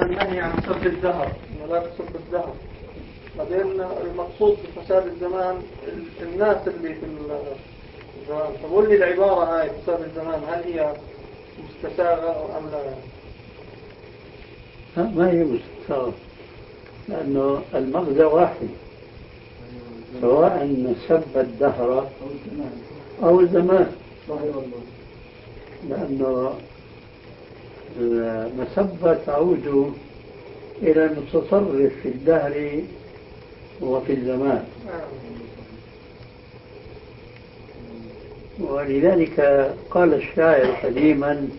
النهي عن سب الدهر، إنه لا تسب الدهر. بعدين المقصود بفساد الزمان الناس اللي في الزمان. فقول لي العبارة هاي فساد الزمان هل هي مستساغة أم لا؟ ما هي مستساغة، لأنه المغزى واحد، سواء سب الدهر أو الزمان، لأنه المسبة تعود إلى المتصرف في الدهر وفي الزمان. ولذلك قال الشاعر قديما: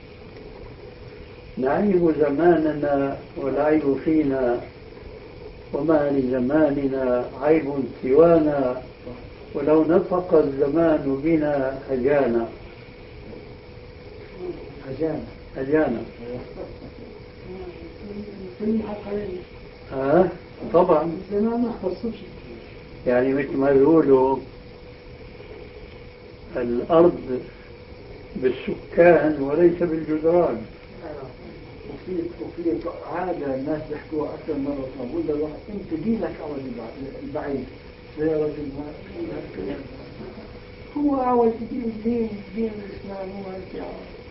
نعيب زماننا والعيب فينا، وما لزماننا عيب سوانا، ولو نطق الزمان بنا هجانا. هجانا طبعا، يعني مثل ما يقولوا الأرض بالسكان وليس بالجدران. وفي عادة الناس بيحكوها أكثر مرة، بقول له أنت دينك أول البعيد يا رجل، هو أول دين الإسلام هو هيك،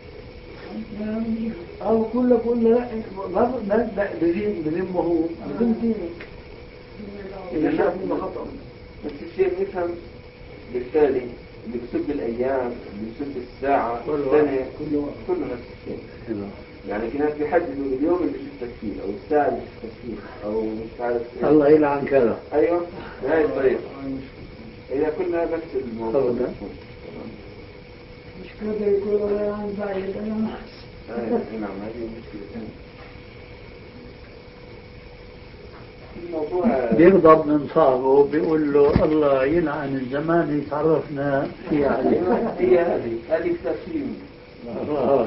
أو كله بقول له لا بذمه هو بذم دينك. إذا شاف منه خطأ بس الشيء نفهم بالتالي اللي بيسب الأيام، اللي بيسب الساعة، السنة، كله نفس الشيء. يعني في ناس بيحددوا اليوم اللي شفتك فيه أو الساعة اللي شفتك فيه أو مش عارف إيه. الله يلعن كذا. أيوة بهاي الطريقة. إذا كنا نفس الموضوع مش كذا يقول الله عن بعيد. نعم هذه مشكلة. بيغضب من صاحبه بيقول له الله يلعن الزمان اللي تعرفنا فيه عليه. هي هذه التفسير. الله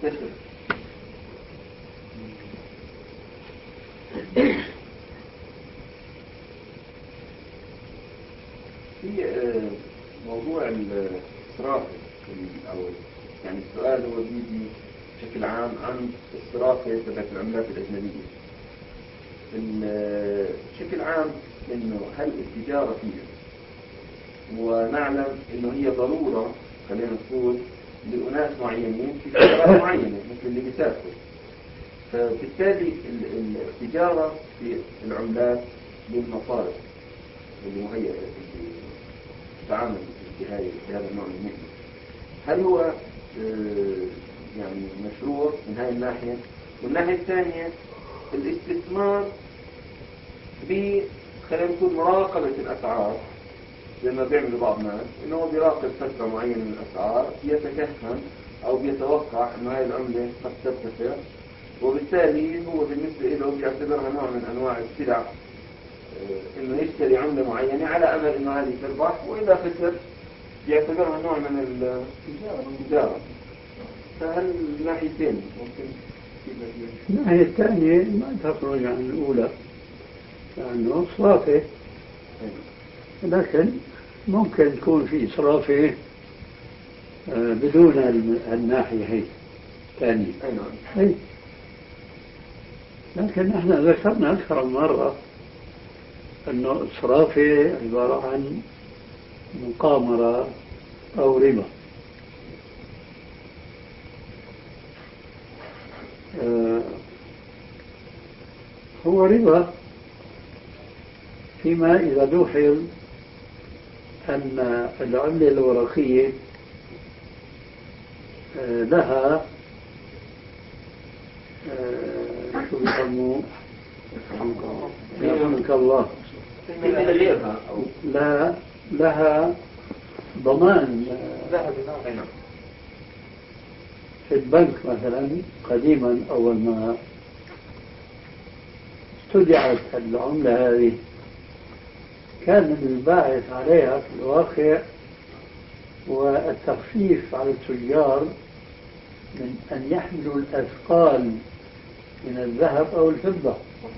في موضوع الصراف الأول، يعني السؤال هو بيجي بشكل عام عن الصرافة تبعت العملات الأجنبية. بشكل عام إنه هل التجارة فيها، ونعلم إنه هي ضرورة خلينا نقول لأناس معينين في فترات معينة مثل اللي بيسافروا، فبالتالي التجارة في العملات للمصارف اللي مهيئة للتعامل بهذا النوع من المهنة، هل هو يعني مشروع من هذه الناحية؟ والناحية الثانية الاستثمار خلينا نقول مراقبة الأسعار، زي ما بيعملوا بعض الناس إنه هو بيراقب فترة معينة من الأسعار، بيتكهن أو بيتوقع إنه هاي العملة قد ترتفع، وبالتالي هو بالنسبة له بيعتبرها نوع من أنواع السلع، إنه يشتري عملة معينة على أمل إنه هذه تربح، وإذا خسر بيعتبرها نوع من التجارة. فهل الناحيتين ممكن؟ الناحية الثانية ما تخرج عن الأولى، لأنه صرافة، لكن ممكن تكون في صرافة بدون الناحية هي الثانية. هي. لكن احنا ذكرنا أكثر من مرة أنه الصرافة عبارة عن مقامرة أو ربا. هو ربا فيما إذا لوحظ أن العملة الورقية لها شو بيسموه؟ يرحمك الله، لا لها ضمان في البنك مثلا. قديما أول ما استودعت العملة هذه كان الباعث عليها في الواقع والتخفيف على التجار من أن يحملوا الأثقال من الذهب أو الفضة،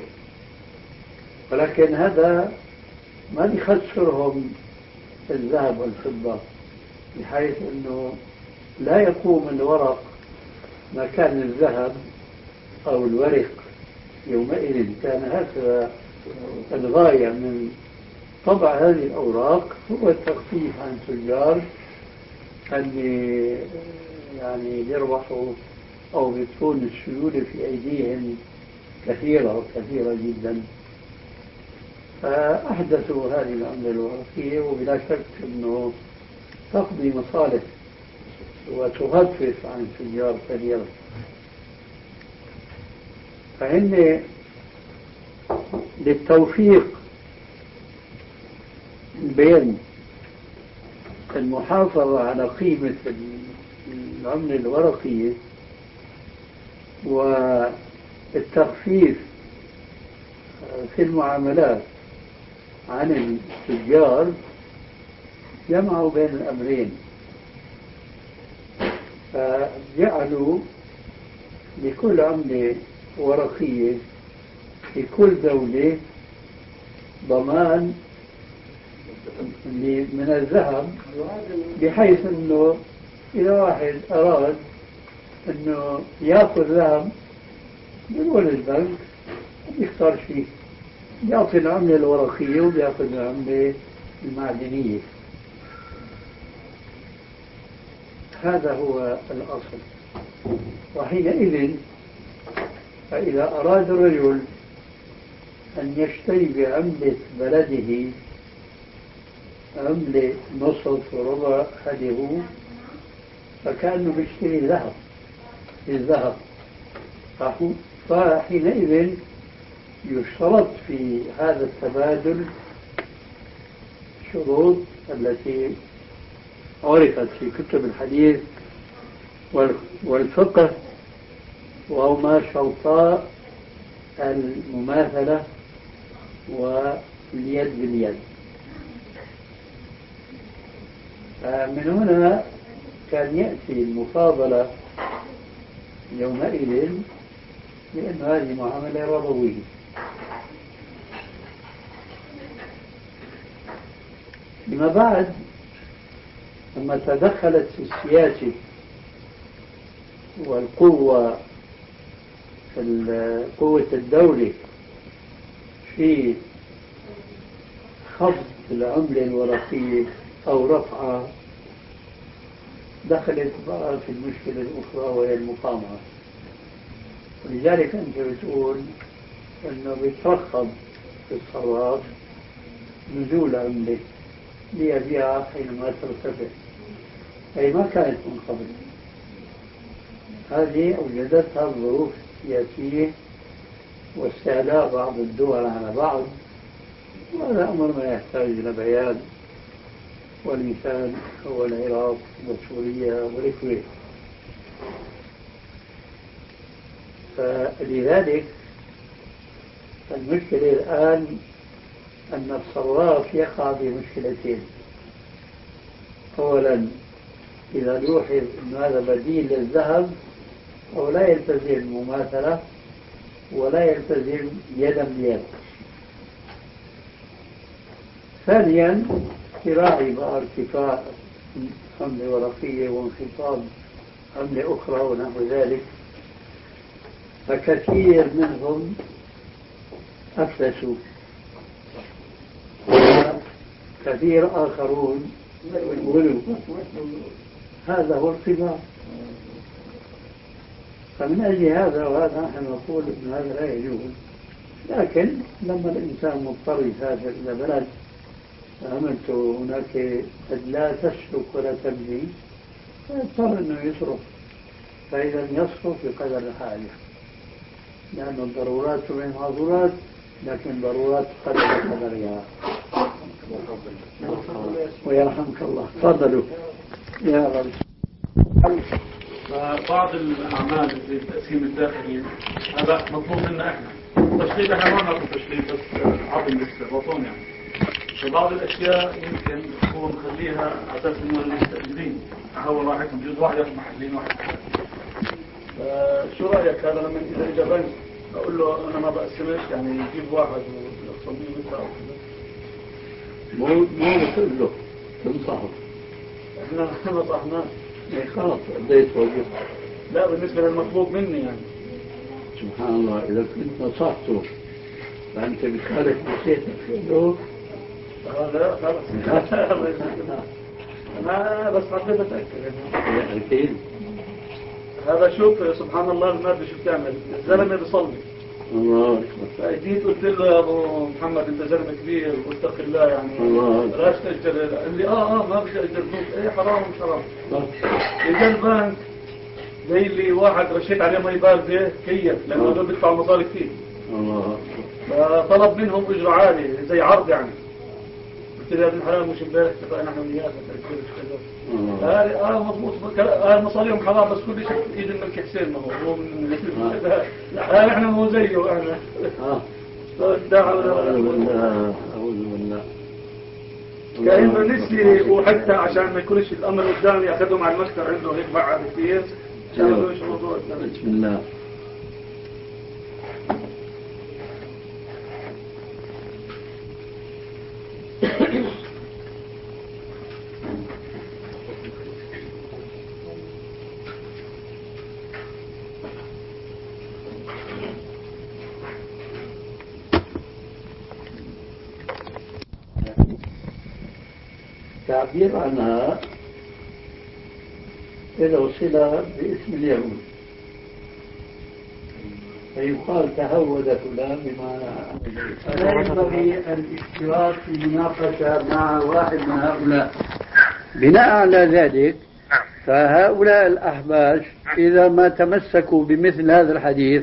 ولكن هذا ما بيخسرهم الذهب والفضة، بحيث أنه لا يقوم الورق مكان الذهب أو الورق يومئذ كان هكذا الغاية من طبع هذه الأوراق هو التخفيف عن تجار اللي يعني يربحوا أو بتكون السيولة في أيديهم كثيرة جدا. فأحدثوا هذه العملة الورقية وبلا شك أنه تقضي مصالح وتخفف عن التجار كثيرا. فإن للتوفيق بين المحافظة على قيمة العملة الورقية والتخفيف في المعاملات عن التجار جمعوا بين الأمرين، فجعلوا لكل عملة ورقية في كل دولة ضمان من الذهب، بحيث أنه إذا واحد أراد أنه يأخذ ذهب يقول البنك يختار شيء، يأخذ العملة الورقية ويأخذ العملة المعدنية. هذا هو الأصل. وحينئذ فإذا أراد الرجل أن يشتري بعملة بلده عملة نصف وربع هذه فكأنه بيشتري ذهب بالذهب. فحينئذ يشترط في هذا التبادل شروط التي عرفت في كتب الحديث والفقه، وهما شرطا المماثلة واليد باليد. من هنا كان يأتي المفاضلة يومئذ لأن هذه معاملة ربوية. لما بعد لما تدخلت السياسة والقوة قوة الدولة في خفض العملة الورقية أو رفعها، دخلت بقى في المشكلة الأخرى وهي المقامرة. ولذلك أنت بتقول أنه بيترخب في الصراف نزول عملة ليبيع حينما ترتفع، أي ما كانت من قبل. هذه أوجدتها الظروف السياسية واستعلاء بعض الدول على بعض، وهذا أمر ما يحتاج إلى بيان، والمثال هو العراق وسوريا والكويت. فلذلك المشكلة الآن أن الصراف يقع بمشكلتين. أولا إذا لوحظ أن هذا بديل للذهب أو لا يلتزم المماثلة ولا يلتزم يدا بيد. ثانيا تراعي بقى ارتفاع عملة ورقية وانخفاض عملة أخرى ونحو ذلك، فكثير منهم أفلسوا وكثير آخرون غلوا. هذا هو القمار. فمن أجل هذا وهذا نحن نقول أن هذا لا يجوز. لكن لما الإنسان مضطر يسافر إلى بلد فهمت هناك قد لا تسلك ولا تبني، فيضطر أنه يصرف، فإذا يصرف بقدر الحاجة، لأن الضرورات من المعذورات، لكن ضرورات قدرها. ويرحمك الله. تفضلوا يا رب. بعض الأعمال في التقسيم الداخلي هذا مطلوب منا إحنا تشغيل. إحنا ما نعرف تشغيل بس عظم للسرطان يعني. فبعض الأشياء يمكن هو مخليها على أساس إنه المستأجرين هو راحتهم بجوز واحد ياخذ محلين واحد. شو رأيك هذا لما إذا إجا بنك أقول له أنا ما بقسمش يعني يجيب واحد ويقسم بيه مثل أو كذا؟ مو بتقول له تنصحه. إحنا ما صحناه. خلاص أديت وجهه. لا بالنسبة للمطلوب مني يعني. سبحان الله إذا كنت نصحته فأنت بخالف نصيحتك له لا خلاص أنا بس حبيت أتأكد أكيد. هذا شوف سبحان الله المادة شو بتعمل الزلمة بيصلي الله أكبر. فأجيت قلت له يا أبو محمد أنت زلمة كبير واتق الله يعني الله. بلاش تأجر. قال لي ما بدي أجر فلوس. إيه حرام مش حرام. إجا البنك زي اللي واحد رشيت عليه مي باردة كيف لأنه دول بيدفعوا مصاري كثير. الله. فطلب منهم أجر عالي زي عرض يعني. قلت له يا ابن الحلال مش امبارح اتفقنا احنا وياك قال مضبوط مصاريهم حرام بس كل شيء ايد الملك حسين ما هو من قال احنا مو زيه احنا أعوذ بالله أعوذ بالله. كأنه نسي وحتى عشان ما يكونش الامر قدامي اخذهم على المكتب عنده هيك بعد كثير عشان ما يكونش موضوع. بسم الله. تعبير عنها إذا وصل باسم اليهود فيقال تهود فلان بمعنى لا ينبغي الاشتراك في مناقشة مع واحد من هؤلاء. بناء على ذلك فهؤلاء الأحباش إذا ما تمسكوا بمثل هذا الحديث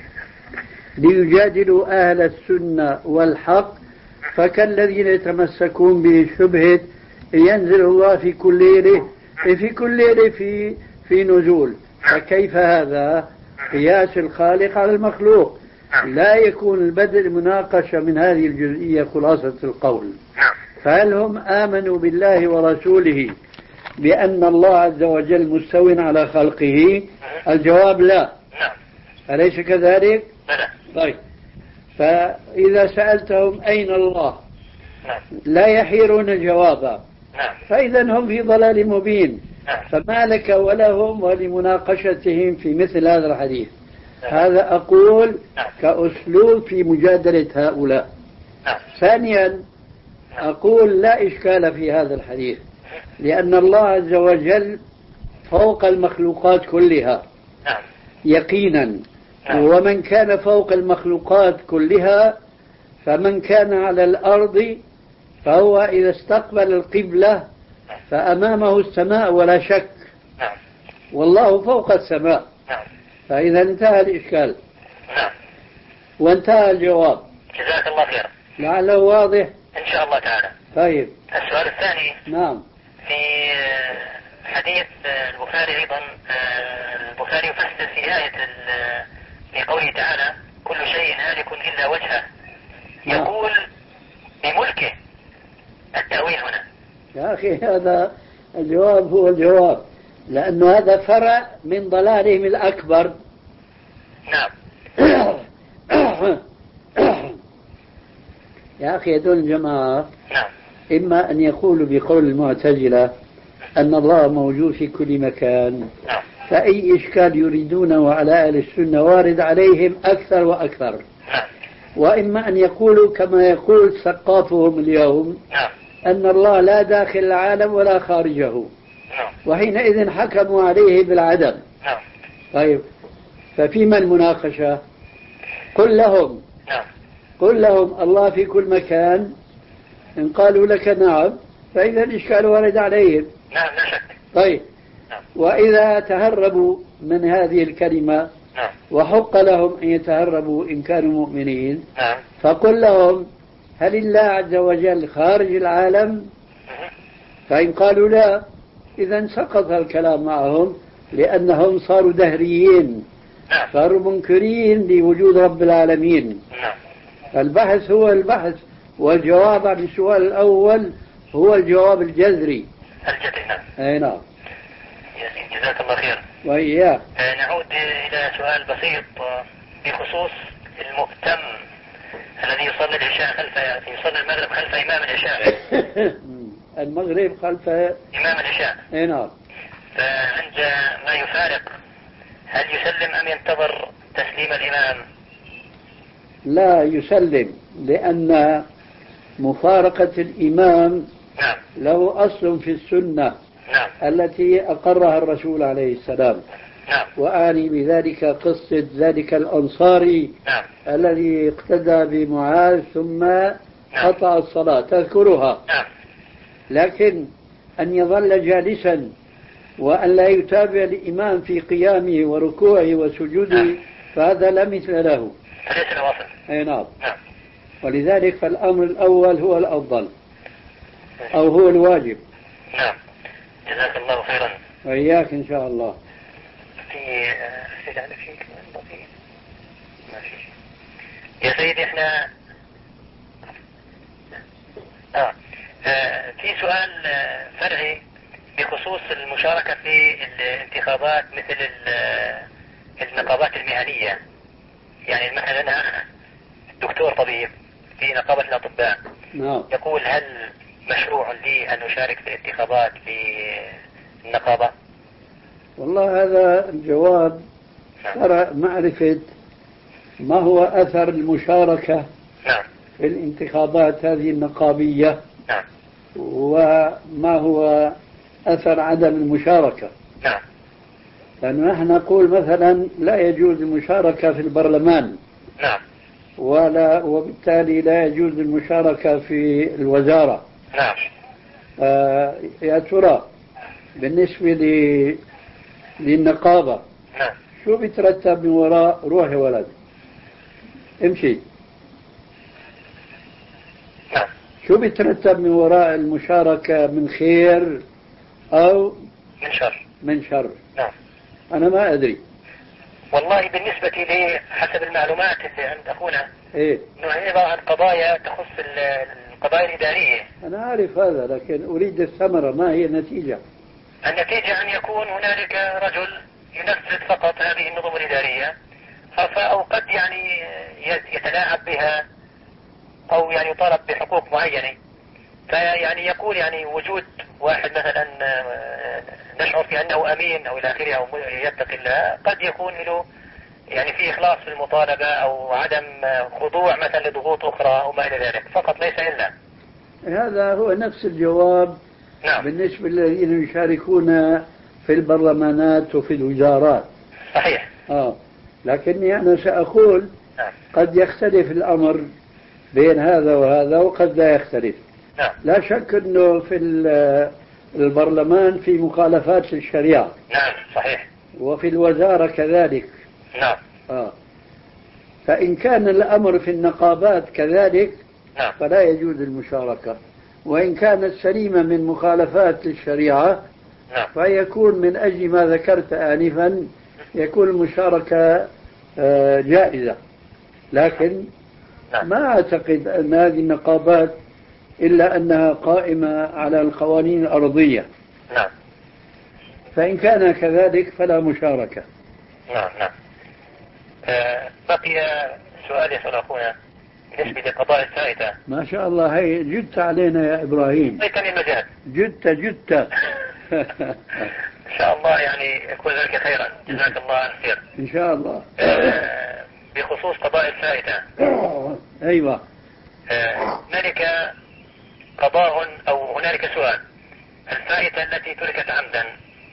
ليجادلوا أهل السنة والحق فكالذين يتمسكون بشبهة ينزل الله في كل ليلة في نزول. فكيف هذا قياس الخالق على المخلوق؟ لا يكون البدء مناقشة من هذه الجزئية خلاصة القول. فهل هم آمنوا بالله ورسوله بأن الله عز وجل مستو على خلقه؟ الجواب لا. أليس كذلك؟ طيب فإذا سألتهم أين الله لا يحيرون جوابا فإذا هم في ضلال مبين. فما لك ولهم ولمناقشتهم في مثل هذا الحديث؟ هذا أقول كأسلوب في مجادلة هؤلاء. ثانيا أقول لا إشكال في هذا الحديث لأن الله عز وجل فوق المخلوقات كلها يقينا. ومن كان فوق المخلوقات كلها فمن كان على الأرض فهو إذا استقبل القبلة فأمامه السماء ولا شك والله فوق السماء. فإذا انتهى الإشكال وانتهى الجواب. جزاك الله خير. لعله واضح إن شاء الله تعالى. طيب السؤال الثاني نعم في حديث البخاري أيضا البخاري يفسر في آية في قوله تعالى كل شيء هالك إلا وجهه يقول بملكه. التأويل هنا يا أخي هذا الجواب هو الجواب لأنه هذا فرع من ضلالهم الأكبر. نعم. يا أخي هذول الجماعة نعم. إما أن يقولوا بقول المعتزلة أن الله موجود في كل مكان نعم. فأي إشكال يريدونه على أهل السنة وارد عليهم أكثر وأكثر. نعم. وإما أن يقولوا كما يقول ثقافهم اليوم نعم. أن الله لا داخل العالم ولا خارجه نعم. وحينئذ حكموا عليه بالعدم. نعم. طيب ففيما المناقشة؟ قل لهم نعم. قل لهم الله في كل مكان. إن قالوا لك نعم فإذا الإشكال وارد عليهم. نعم لا شك. طيب نعم. وإذا تهربوا من هذه الكلمة نعم. وحق لهم أن يتهربوا إن كانوا مؤمنين نعم. فقل لهم هل الله عز وجل خارج العالم؟ فإن قالوا لا إذا سقط الكلام معهم لأنهم صاروا دهريين نعم. صاروا منكرين لوجود رب العالمين. نعم. البحث هو البحث والجواب عن السؤال الأول هو الجواب الجذري. الجذري نعم. أي نعم. جزاك الله خير. وإياه. نعود إلى سؤال بسيط بخصوص المؤتم الذي يصلي العشاء يصلي المغرب خلف إمام العشاء. المغرب خلف إمام العشاء. نعم. فعند ما يفارق هل يسلم أم ينتظر تسليم الإمام؟ لا يسلم، لأن مفارقة الإمام نعم. له أصل في السنة نعم. التي أقرها الرسول عليه السلام. نعم. وأعني بذلك قصة ذلك الأنصاري نعم. الذي اقتدى بمعاذ ثم قطع الصلاة، تذكرها. نعم. لكن أن يظل جالسا وأن لا يتابع الإمام في قيامه وركوعه وسجوده فهذا لا مثل له، فليس له أصل. أي نعم. نعم. ولذلك فالأمر الأول هو الأفضل أو هو الواجب. نعم. جزاك الله خيرا. وإياك إن شاء الله. في يا سيدي احنا في سؤال فرعي بخصوص المشاركة في الانتخابات مثل النقابات المهنية. يعني مثلا أنا دكتور طبيب في نقابة الأطباء. نعم. يقول هل مشروع لي أن أشارك في الانتخابات في النقابة؟ والله هذا الجواب ترى معرفة ما هو أثر المشاركة نعم. في الانتخابات هذه النقابية، نعم. وما هو أثر عدم المشاركة. نعم. لأنه نحن نقول مثلا لا يجوز المشاركة في البرلمان. نعم. وبالتالي لا يجوز المشاركة في الوزارة. نعم. يا ترى بالنسبة للنقابة نعم. شو بيترتب من وراء روح ولد امشي؟ نعم. شو بيترتب من وراء المشاركة من خير أو من شر؟ من شر. نعم. أنا ما أدري والله بالنسبة لي حسب المعلومات اللي عند أخونا إيه، أنه عبارة عن قضايا تخص القضايا الإدارية. أنا أعرف هذا، لكن أريد الثمرة، ما هي النتيجة؟ النتيجة أن يكون هنالك رجل ينفذ فقط هذه النظم الإدارية، أو قد يعني يتلاعب بها أو يعني يطالب بحقوق معينة. فيعني يقول يعني وجود واحد مثلا نشعر في أنه أمين أو إلى آخره أو يتقي الله قد يكون له يعني في إخلاص في المطالبة أو عدم خضوع مثلا لضغوط أخرى وما إلى ذلك، فقط ليس إلا. هذا هو نفس الجواب. نعم. بالنسبة للذين يشاركون في البرلمانات وفي الوزارات. صحيح. لكني أنا سأقول نعم. قد يختلف الأمر بين هذا وهذا وقد لا يختلف. نعم. لا شك أنه في البرلمان في مخالفات للشريعة. نعم. صحيح. وفي الوزارة كذلك. نعم. فإن كان الأمر في النقابات كذلك نعم. فلا يجوز المشاركة، وإن كانت سليمة من مخالفات للشريعة نعم. فيكون من أجل ما ذكرت آنفا يكون المشاركة جائزة. لكن نعم. ما أعتقد أن هذه النقابات إلا أنها قائمة على القوانين الأرضية. نعم. فإن كان كذلك فلا مشاركة. نعم. نعم. بقي سؤال يسأل أخونا بالنسبة لقضاء الفائتة. ما شاء الله، هي جدت علينا يا إبراهيم. أيتني المجال. جدت إن شاء الله يعني يكون ذلك خيرا. جزاك الله عن خير. إن شاء الله. بخصوص قضاء الفائتة. أيوة. هنالك قضاء أو هنالك سؤال. الفائتة التي تركت عمدا.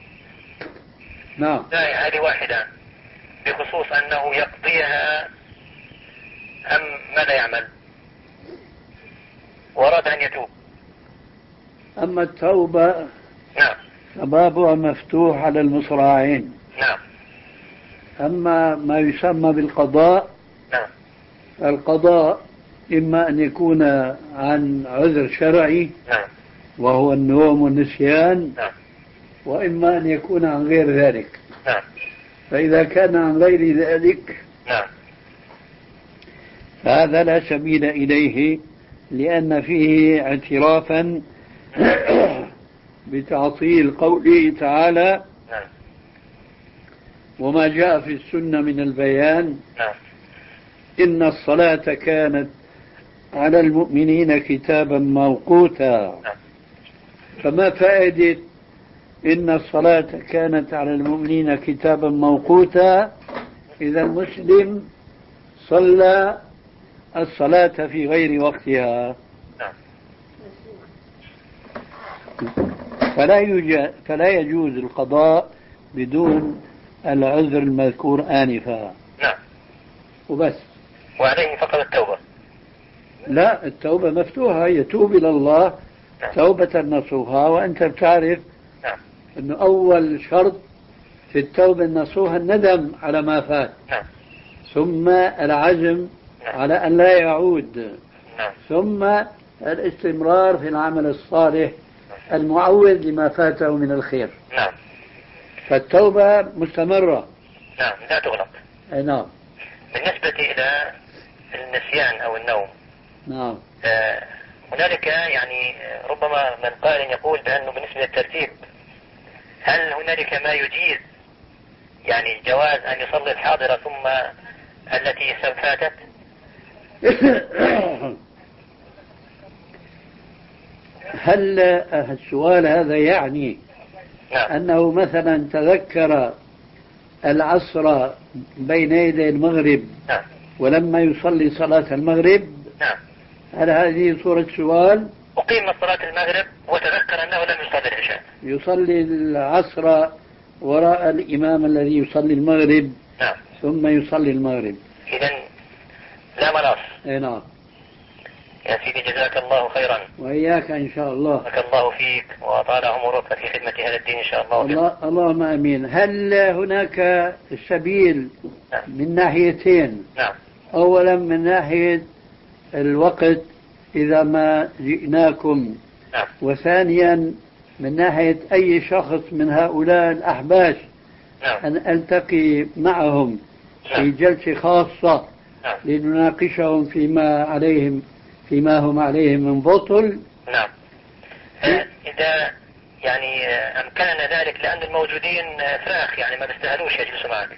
نعم. هذه واحدة بخصوص أنه يقضيها أم ماذا يعمل؟ ورد أن يتوب. أما التوبة نعم. فبابها مفتوح على المصراعين. نعم. أما ما يسمى بالقضاء، نعم. القضاء إما أن يكون عن عذر شرعي نعم. وهو النوم والنسيان، نعم. وإما أن يكون عن غير ذلك. نعم. فإذا كان عن غير ذلك نعم. فهذا لا سبيل إليه، لأن فيه اعترافا بتعطيل قوله تعالى: نعم. وما جاء في السنة من البيان نعم. إن الصلاة كانت على المؤمنين كتابا موقوتا. نعم. فما فائدة إن الصلاة كانت على المؤمنين كتابا موقوتا إذا المسلم صلى الصلاة في غير وقتها نعم. فلا يجوز القضاء بدون العذر المذكور آنفا. نعم. وبس. وعليه فقط التوبة. لا، التوبة مفتوحة، يتوب إلى الله نعم. توبة نصوحة. وأنت بتعرف نعم. أنه أول شرط في التوبة النصوحة الندم على ما فات. نعم. ثم العزم نعم. على أن لا يعود. نعم. ثم الاستمرار في العمل الصالح المعوض لما فاته من الخير. نعم. فالتوبة مستمرة. نعم، لا تغلق. نعم. بالنسبة إلى النسيان أو النوم، نعم. هنالك يعني ربما من قال يقول بأنه بالنسبة للترتيب هل هنالك ما يجيز يعني جواز أن يصلي الحاضرة ثم التي فاتت؟ هل السؤال هذا يعني نعم. أنه مثلا تذكر العصر بين يدي المغرب نعم. ولما يصلي صلاة المغرب؟ نعم. هل هذه صورة سؤال؟ أقيم صلاة المغرب وتذكر أنه لم يصلي العشاء. يصلي العصر وراء الإمام الذي يصلي المغرب. نعم. ثم يصلي المغرب. إذن لا مناص. نعم. يا سيدي جزاك الله خيرا. وإياك إن شاء الله. بارك الله فيك وأطال عمرك في خدمة هذا الدين إن شاء الله. اللهم آمين. هل هناك سبيل نعم. من ناحيتين؟ نعم. أولا من ناحية الوقت إذا ما جئناكم. نعم. وثانيا من ناحية أي شخص من هؤلاء الأحباش نعم. أن ألتقي معهم في نعم. جلسة خاصة نعم. لنناقشهم فيما هم عليه من بطل. نعم. إذا يعني أمكننا ذلك لأن الموجودين فراخ يعني ما بيستاهلوش يجلسوا معك.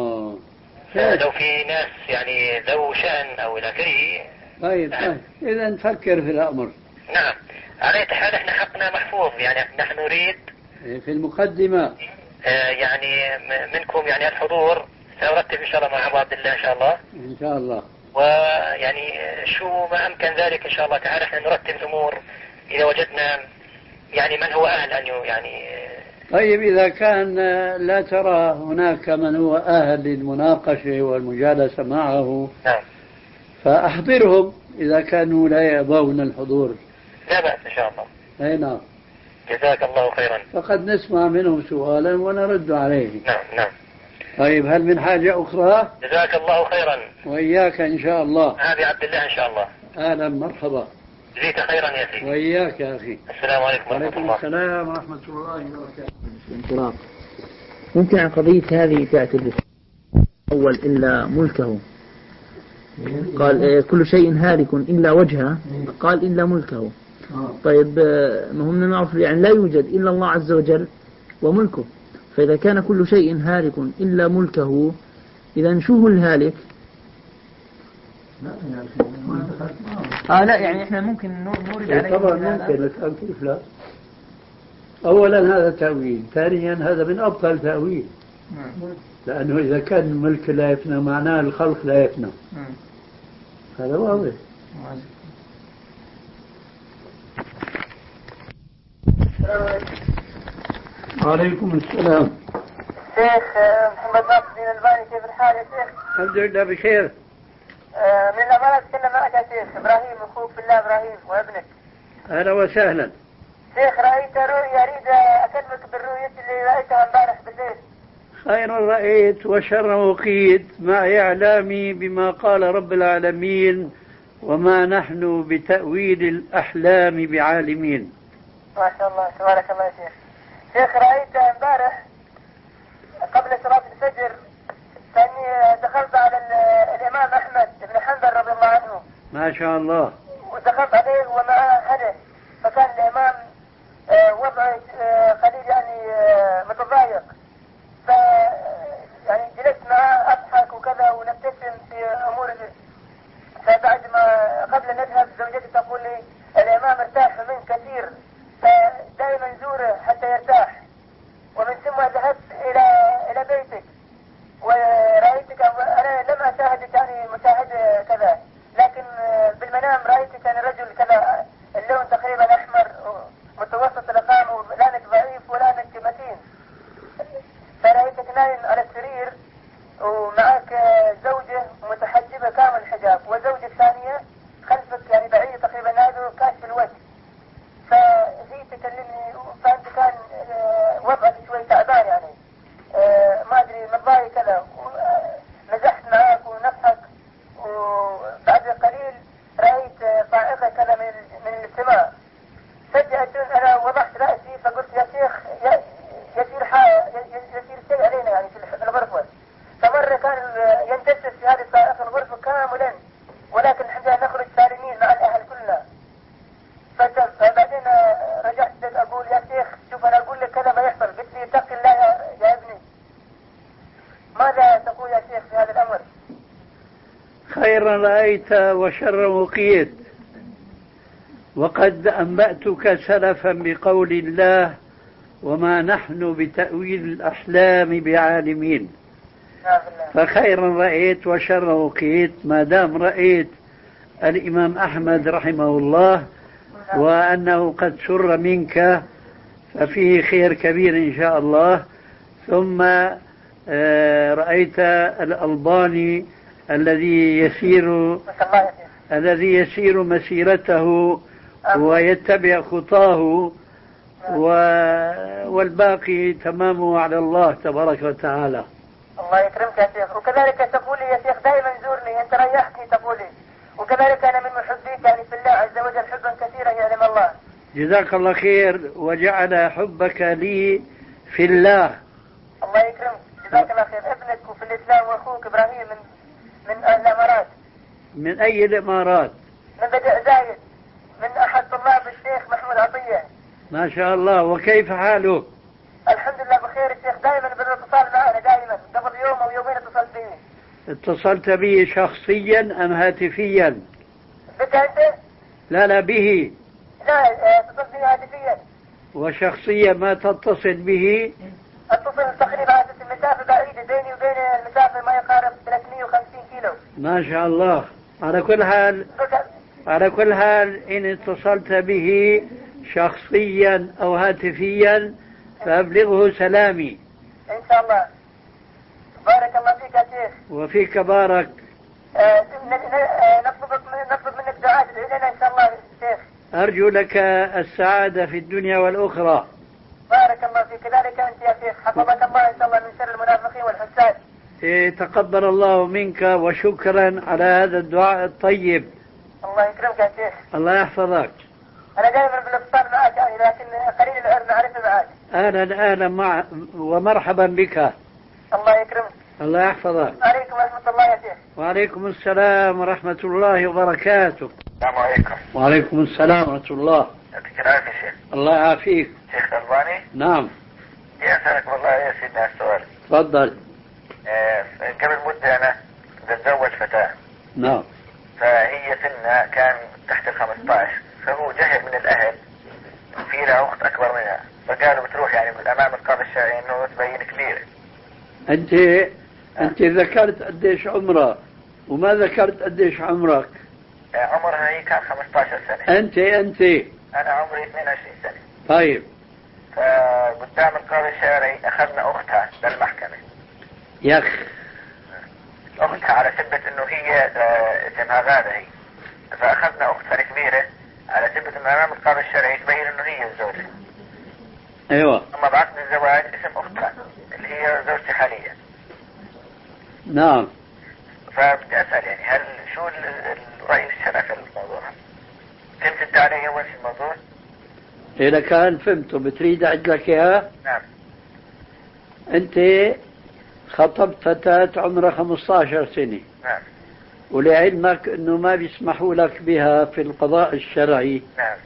لو في ناس يعني ذو شأن أو إلى آخره. طيب. إذا نفكر في الأمر. نعم. على أي حال احنا حقنا محفوظ يعني نحن نريد في المقدمة يعني منكم يعني الحضور. سأرتب إن شاء الله مع أبو عبد الله إن شاء الله. إن شاء الله. ويعني شو ما أمكن ذلك إن شاء الله تعالى احنا نرتب الأمور إذا وجدنا يعني من هو أهل أن يعني. طيب إذا كان لا ترى هناك من هو أهل للمناقشة والمجالسة معه. نعم. فأحضرهم إذا كانوا لا يرضون الحضور. لا بأس إن شاء الله. أي نعم. جزاك الله خيرا. فقد نسمع منهم سؤالا ونرد عليه. نعم. نعم. طيب هل من حاجة أخرى؟ جزاك الله خيرا. وإياك إن شاء الله. أبي عبد الله إن شاء الله. أهلا مرحبا. جزيك خيرا يا سيدي. وإياك يا أخي. السلام عليكم ورحمة الله. وعليكم السلام ورحمة الله وبركاته. الانطلاق ممكن عن قضية هذه تأتي أول إلا ملكه. قال كل شيء هالك إلا وجهه. قال إلا ملكه. طيب ما هم نعرف يعني لا يوجد إلا الله عز وجل وملكه. فإذا كان كل شيء هالك إلا ملكه إذا شو هو الهالك؟ لا يعني إحنا ممكن نورد عليه. طبعا ممكن. لكن كيف لا؟ أولا هذا تأويل. ثانيا هذا من أبطل تأويل. لأنه إذا كان الملك لا يفنى معناه الخلق لا يفنى. هذا واضح. وعليكم السلام. شيخ محمد ناصر الدين الباني، كيف الحال يا شيخ؟ الحمد لله بخير. من الأمانة أتكلم معك يا شيخ. إبراهيم أخوك في الله إبراهيم وابنك. أهلا وسهلا. شيخ رأيت رؤيا أريد أكلمك بالرؤية اللي رأيتها امبارح بالليل. خيرا رأيت وشرا وقيت مع إعلامي بما قال رب العالمين وما نحن بتأويل الأحلام بعالمين. ما شاء الله تبارك الله يا شيخ. شيخ رأيت امبارح قبل صلاة الفجر كأني دخلت على الإمام أحمد بن حنبل رضي الله عنه. ما شاء الله. ودخلت عليه ومعه حدث، فكان الإمام وضعه قليل يعني متضايق، ف يعني جلست معه أضحك وكذا ونبتسم في أمور. فبعد ما قبل أن نذهب زوجتي تقول لي الإمام ارتاح منك كثير، فدائما زوره حتى يرتاح. ومن ثم ذهبت إلى بيتك ورأيتك ولكن الحمد لله نخرج سالمين مع الأهل كلنا. فبعدين رجعت أقول يا شيخ شوف أنا أقول لك كذا ما يحصل، قلت لي اتق الله يا ابني. ماذا تقول يا شيخ في هذا الأمر؟ خيرا رأيت وشرا وقيت، وقد أنبأتك سلفا بقول الله وما نحن بتأويل الأحلام بعالمين. فخيرا رأيت وشرا وقيت، ما دام رأيت الإمام أحمد رحمه الله وأنه قد سر منك ففيه خير كبير إن شاء الله. ثم رأيت الألباني الذي يسير مسيرته ويتبع خطاه، والباقي تمامه على الله تبارك وتعالى. الله يكرمك يا شيخ. وكذلك تقول لي يا شيخ دائما زورني، أنت ريحتني تقول لي. وكذلك أنا من محبيك يعني في الله عز وجل حبا كثيرا يعلم الله. جزاك الله خير وجعل حبك لي في الله. الله يكرمك جزاك الله خير. ابنك وفي الإسلام وأخوك إبراهيم من الإمارات. من أي الإمارات؟ من بدء زايد، من أحد طلاب الشيخ محمود عطية. ما شاء الله. وكيف حاله؟ الحمد لله بخير الشيخ، دائما بالاتصال معنا دائما. قبل يوم أو يومين اتصلت به. اتصلت به شخصيا أم هاتفيا؟ بك أنت؟ لا به. لا اتصلت به هاتفيا. وشخصيا ما تتصل به؟ اتصل تقريبا المسافة بعيدة بيني وبين المسافة ما يقارب 350 كيلو. ما شاء الله. على كل حال إن اتصلت به شخصيا أو هاتفيا فأبلغه سلامي إن شاء الله. بارك الله فيك يا شيخ. وفيك بارك. نطلب منك دعاء لنا إن شاء الله شيخ. أرجو لك السعادة في الدنيا والأخرى. بارك الله فيك. كذلك أنت يا شيخ، حفظك الله إن شاء الله من شر المنافقين والحساد. تقبل الله منك وشكرا على هذا الدعاء الطيب. الله يكرمك يا شيخ. الله يحفظك. أنا دائما بالاتصال معك يعني، لكن قليل المعرفة معك. أهلا ومرحبا بك. الله يكرمك. الله يحفظك. عليكم ورحمة الله يا شيخ. وعليكم السلام ورحمة الله وبركاته. السلام عليكم. وعليكم السلام ورحمة الله. يعطيك العافية شيخ. الله يعافيك. شيخ الألباني؟ نعم. أسألك والله يا سيدنا السؤال. تفضل. قبل مدة أنا بتزوج فتاة. نعم. فهي سنها كان تحت 15، فهو جهل من الأهل في لها أخت أكبر منها، فقالوا بتروح يعني من أمام القاضي الشرعي إنه تبين كبيرة. أنت ذكرت قديش عمرها وما ذكرت قديش عمرك؟ عمرها هي كان 15 سنة. أنت أنا عمري 22 سنة. طيب. فقدام القاضي الشرعي أخذنا أختها للمحكمة. يا أخي. أختها على سبة إنه هي اسمها غادة هي، فأخذنا أختها الكبيرة على سبة إنه أمام القاضي الشرعي تبين إنه هي الزوجة. أيوة. أما بعثنا الزواج اسم أختها اللي هي زوجتي حاليا. نعم. فبدي أسأل يعني هل شو الرأي الشرعي في الموضوع؟ فهمت أنت علي أول في الموضوع؟ إذا كان فهمته بتريد أعد لك إياه؟ نعم. أنت خطبت فتاة عمرها 15 سنة. نعم. ولعلمك أنه ما بيسمحوا لك بها في القضاء الشرعي. نعم.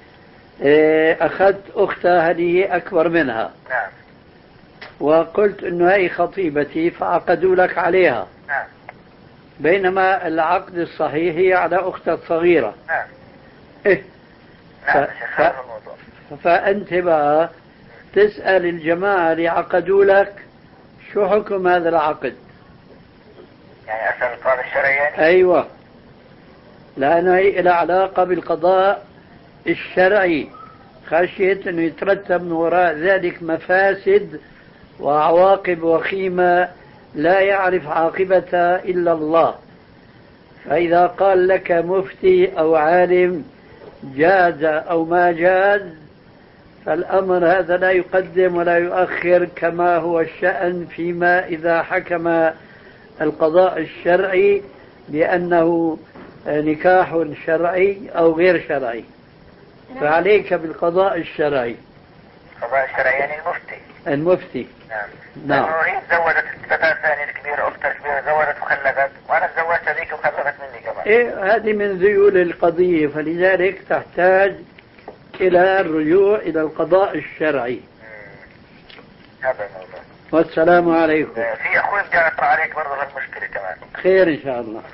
أخذت أختها هذه أكبر منها. نعم. وقلت أنه هي خطيبتي فعقدوا لك عليها. نعم. بينما العقد الصحيح هي على أختها الصغيرة. نعم. نعم. فأنت بقى تسأل الجماعة اللي عقدوا لك شو حكم هذا العقد؟ يعني أسأل القاضي الشرعي يعني؟ أيوة، لأنه هي لها علاقة بالقضاء الشرعي، خشية أنه يترتب من وراء ذلك مفاسد وعواقب وخيمة لا يعرف عاقبتها إلا الله. فإذا قال لك مفتي أو عالم جاز أو ما جاز، فالأمر هذا لا يقدم ولا يؤخر كما هو الشأن فيما إذا حكم القضاء الشرعي بأنه نكاح شرعي أو غير شرعي، فعليك بالقضاء الشرعي. القضاء الشرعي يعني المفتي. نعم. نعم. هي تزوجت الفتاة الثانية الكبيرة، أختها الكبيرة زوجت وخلفت، وأنا تزوجت هذيك وخلفت مني كمان. إيه هذه من ذيول القضية، فلذلك تحتاج إلى الرجوع إلى القضاء الشرعي. هذا الموضوع. والسلام عليكم. في أخوي بدي أقرأ عليك برضه هالمشكلة كمان. خير إن شاء الله.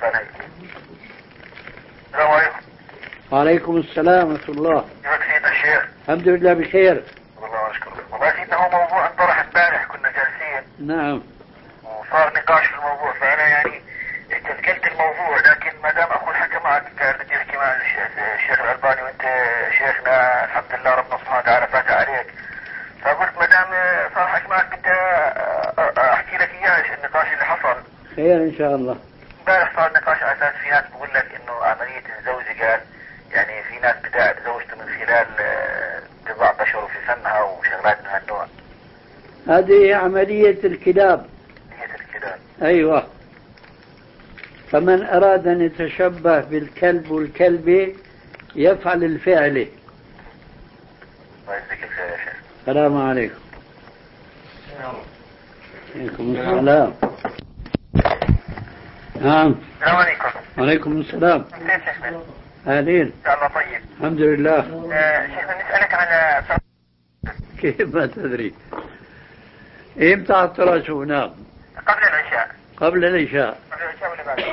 السلام عليكم. وعليكم السلام ورحمة الله. كيفك سيدنا الشيخ؟ الحمد لله بخير. والله أشكرك. والله سيدنا هو موضوع انطرح امبارح كنا جالسين. نعم. وصار نقاش في الموضوع، فأنا يعني استثقلت الموضوع، لكن ما دام أخوي حكى معك قال بدي أحكي مع الشيخ الألباني، وأنت شيخنا الحمد لله ربنا سبحانه وتعالى فاتح عليك، فقلت ما دام صار حكي معك بدي أحكي لك إياه النقاش اللي حصل. خير إن شاء الله. امبارح صار نقاش على أساس في ناس بقول لك إنه عملية الزوجة، قال يعني في ناس بتاعت زوجته من خلال بضع أشهر في سنها وشغلات من هالنوع. هذه عملية الكلاب. أيوة. فمن أراد أن يتشبه بالكلب والكلبة يفعل الفعل. السلام عليكم. عليكم السلام. نعم. السلام عليكم. وعليكم السلام. أهلين. إن شاء الله طيب. الحمد لله. شيخنا نسألك على كيف ما تدري؟ إمتى اعترض هنا؟ قبل العشاء. قبل العشاء. قبل العشاء ولا بعد؟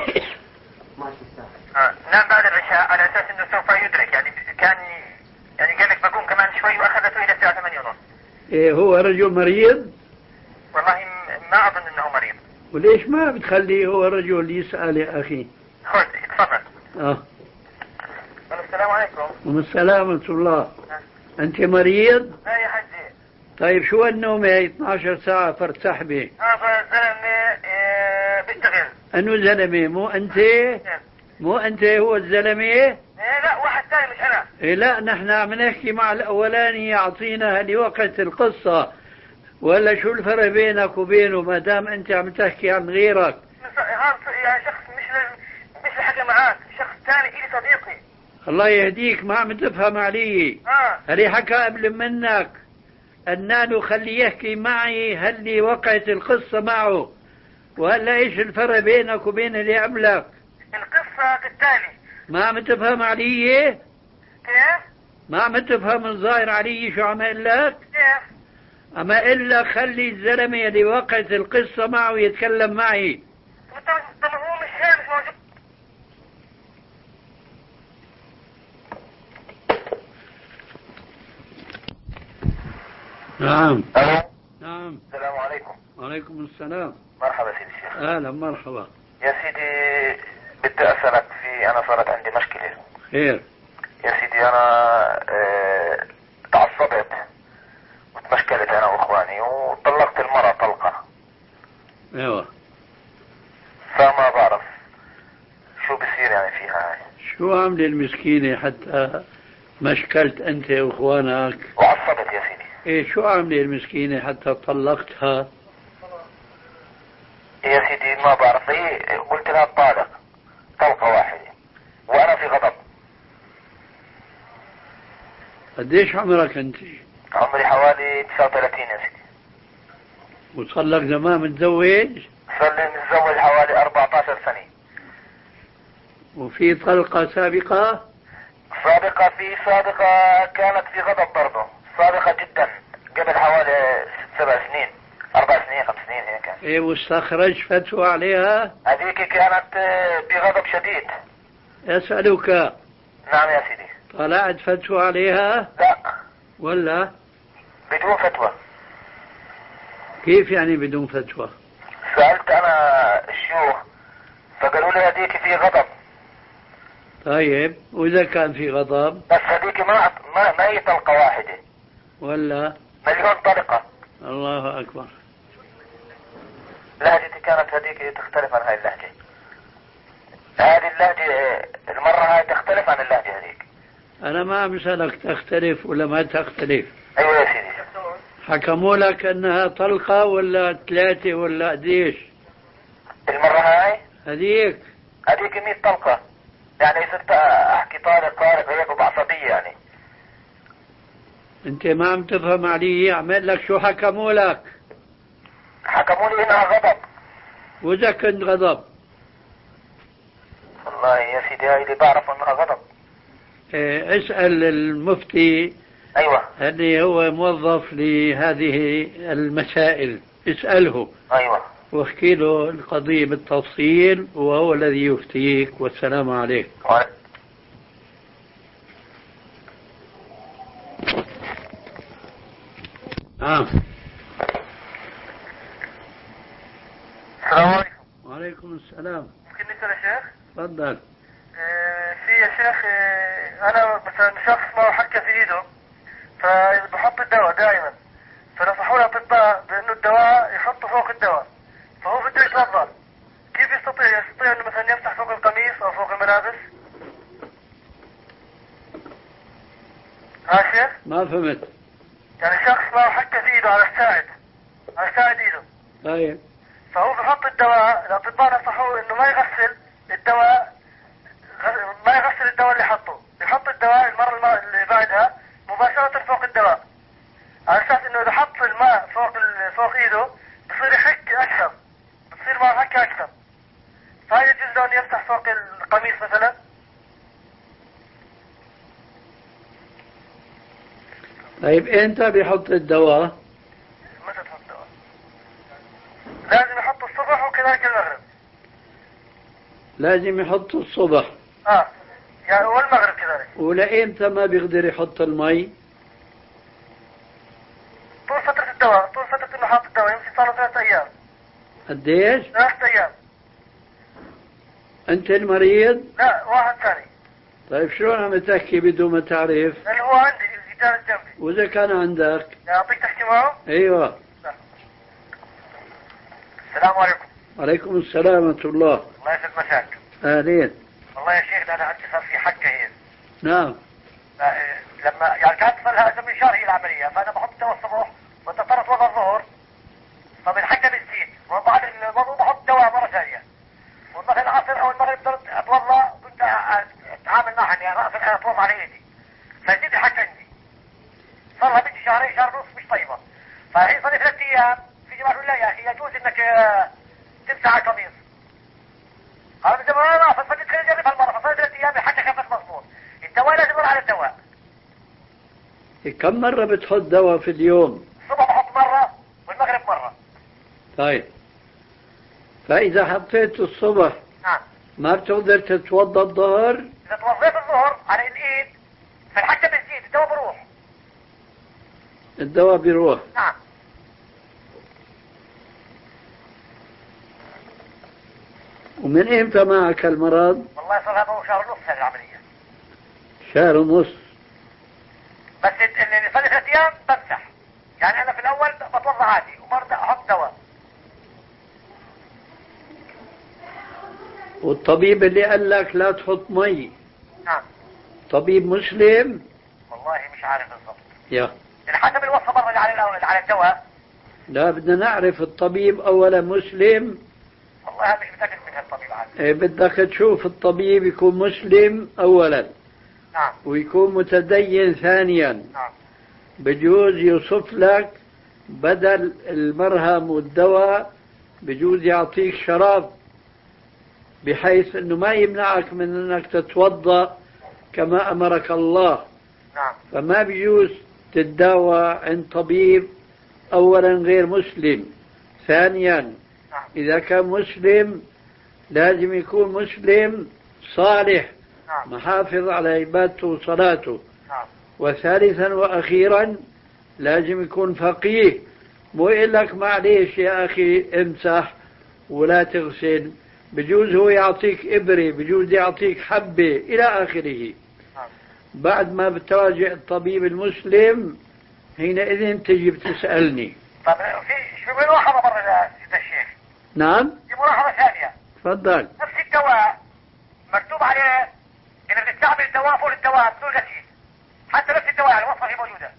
نعم بعد العشاء، على أساس إنه سوف يدرك، يعني كان يعني قال لك بقوم كمان شوي، وأخذته إلى الساعة 8:30. إيه هو رجل مريض؟ والله ما أظن إنه مريض. وليش ما بتخليه هو رجل يسأل يا أخي؟ خذ تفضل. السلام عليكم. والسلام ورحمة الله. أنت مريض؟ لا يا حجي. طيب شو النومة 12 ساعة فرد سحبة؟ هذا زلمة بيشتغل. أنو زلمة مو أنت؟ مو أنت هو الزلمة؟ لا واحد ثاني مش أنا. إيه لا نحن عم نحكي مع الأولاني يعطينا لوقت القصة، ولا شو الفرق بينك وبينه ما دام أنت عم تحكي عن غيرك؟ يعني شخص مش الحكي معاك، شخص ثاني إلي صديقي. الله يهديك ما عم تفهم علي. هلي حكى قبل منك أنه خليه يحكي معي، هل وقعت القصة معه، وهلا إيش الفرق بينك وبين اللي قبلك؟ القصة كالتالي. ما عم تفهم علي؟ كيف؟ ما عم تفهم الظاهر علي شو عم اقول لك؟ كيف؟ عم اقول لك خلي الزلمة اللي وقعت القصة معه يتكلم معي. طب هو مش موجود. نعم. ألو. نعم. السلام عليكم. وعليكم السلام. مرحبا سيدي الشيخ. أهلا مرحبا. يا سيدي بدي أسألك أنا صارت عندي مشكلة. خير. يا سيدي أنا تعصبت وتمشكلت أنا وإخواني وطلقت المرأة طلقة. ايوه. فما بعرف شو بصير يعني فيها هاي. شو عاملة المسكينة حتى مشكلت أنت وإخوانك؟ وعصبت يا سيدي. إيه شو عاملة المسكينة حتى طلقتها؟ يا سيدي ما بعرف، إيه قلت لها طالق طلقة واحدة وأنا في غضب. قديش عمرك أنت؟ عمري حوالي 39 يا سيدي. وصار لك زمان متزوج؟ صار لي متزوج حوالي 14 سنة. وفي طلقة سابقة؟ سابقة كانت في غضب برضه، سابقة جدا قبل حوالي 7 سنين 4 سنين 5 سنين هيك. ايه واستخرج فتوى عليها؟ هذيك كانت بغضب شديد. أسألك. نعم يا سيدي. طلعت فتوى عليها؟ لا. ولا؟ بدون فتوى. كيف يعني بدون فتوى؟ سألت أنا الشيوخ فقالوا لي هذيك في غضب. طيب وإذا كان في غضب؟ بس هذيك ما هي طلقة واحدة. ولا؟ مليون طلقة. الله أكبر. لهجتي كانت هذيك تختلف عن هاي اللهجة. هذه اللهجة المرة هاي تختلف عن اللهجة هذيك. أنا ما عم بسألك تختلف ولا ما تختلف. أيوة يا سيدي. حكموا لك أنها طلقة ولا 3 ولا قديش؟ المرة هاي؟ هذيك 100 طلقة. يعني صرت أحكي طارق هيك وبعصبية يعني. أنت ما عم تفهم علي. أعمل لك شو حكموا لك؟ حكموا لي إنها غضب. وإذا كنت غضب؟ والله يا سيدي اللي بعرف انها غضب. اسأل المفتي. ايوه. اللي هو موظف لهذه المسائل، اسأله. ايوه. واحكي له القضية بالتفصيل وهو الذي يفتيك. والسلام عليكم. السلام عليكم. وعليكم السلام. ممكن نسأل يا شيخ؟ تفضل. في يا شيخ، انا مثلا شخص ما حكى في ايده فبحط الدواء دائما، فنصحوا الاطباء بانه الدواء يحطه فوق الدواء، فهو بده يتوضا، كيف يستطيع انه مثلا يفتح فوق القميص او فوق الملابس؟ ها شيخ؟ ما فهمت. يعني شخص ما حكى في ايده على الساعد ايده. طيب. فهو بحط الدواء، الاطباء نصحوه انه ما يغسل الدواء اللي حطه، يحط الدواء المرة اللي بعدها مباشرة فوق الدواء، على اساس انه اذا حط الماء فوق ايده بصير يحك اكثر، بتصير معه حكة اكثر، فهل يجوز له ان يفتح فوق القميص مثلا؟ طيب امتى بيحط الدواء؟ متى تحط الدواء؟ لازم يحط الصبح وكذلك المغرب. لازم يحط الصبح. يعني والمغرب كذلك. ولإمتى ما بيقدر يحط المي؟ طول فترة الدواء، طول فترة انه حاط الدواء، يمكن صار له 3 ايام. قديش؟ 3 ايام. انت المريض؟ لا، واحد ثاني. طيب شلون عم تحكي بدون ما تعرف؟ لانه هو عندي جالس جنبي. واذا كان عندك؟ اعطيك تحكي معه؟ ايوه. السلام عليكم. وعليكم السلام ورحمة الله. الله يسعد مساك. اهلين. والله يا شيخ انا عندي صار في حكه هي. نعم. لما يعني كانت صار لها من شهر هي العمليه، فانا بحط دواء الصبح واضطرت وضع الظهر، فبالحكه بتزيد، وبعد الوضوء بحط دواء مره ثانيه، ومثلا العصر او المغرب صرت اتوضا، كنت اتعامل معها اني انا اتوضا على ايدي، فزيد الحكه عندي. صار لها بدي شهرين شهر ونص مش طيبه، فالحين صار لي 3 ايام، في جماعه يقول لا يا اخي يجوز انك تمسح على القميص. انا بدي ما فصلت خليني اجرب هالمره، فصار 3 ايام الحكه خفت مضبوط. الدواء لازم يمر على الدواء. كم مرة بتحط دواء في اليوم؟ الصبح بحط مرة والمغرب مرة. طيب. فإذا حطيت الصبح نعم. ما بتقدر تتوضا الظهر؟ إذا توضيت الظهر على الإيد فالحكة بتزيد، الدواء بروح. الدواء بيروح. نعم. ومن امتى معك المرض؟ والله صار هذا شهر ونص هذه العملية. شهر ونص. بس اللي صار لي 3 ايام بمسح. يعني انا في الاول بتوضا عادي وبرضه احط دواء. والطبيب اللي قال لك لا تحط مي نعم. طبيب مسلم؟ والله مش عارف بالضبط. يا حسب الوصفة مرة اللي على الدواء. لا بدنا نعرف الطبيب اولا مسلم. والله مش متأكد من هالطبيب عادي. بدك تشوف الطبيب يكون مسلم اولا. نعم. ويكون متدين ثانيا. نعم. بجوز يوصف لك بدل المرهم والدواء بجوز يعطيك شراب بحيث انه ما يمنعك من انك تتوضا كما امرك الله. نعم. فما بيجوز تتداوى عند طبيب اولا غير مسلم. ثانيا نعم. اذا كان مسلم لازم يكون مسلم صالح. نعم. محافظ على عبادته وصلاته. نعم. وثالثا واخيرا لازم يكون فقيه، مو يقول لك معليش يا اخي امسح ولا تغسل. بجوز هو يعطيك ابره، بجوز يعطيك حبه الى اخره. نعم. بعد ما بتراجع الطبيب المسلم حينئذ تجي بتسالني. طب في ملاحظة مرة يا الشيخ. نعم. في ملاحظة ثانية. تفضل. نفس الدواء مكتوب عليه انك تستعمل الدواء فوق الدواء بدون غسيل. حتى نفس الدواء الوصفة هي موجودة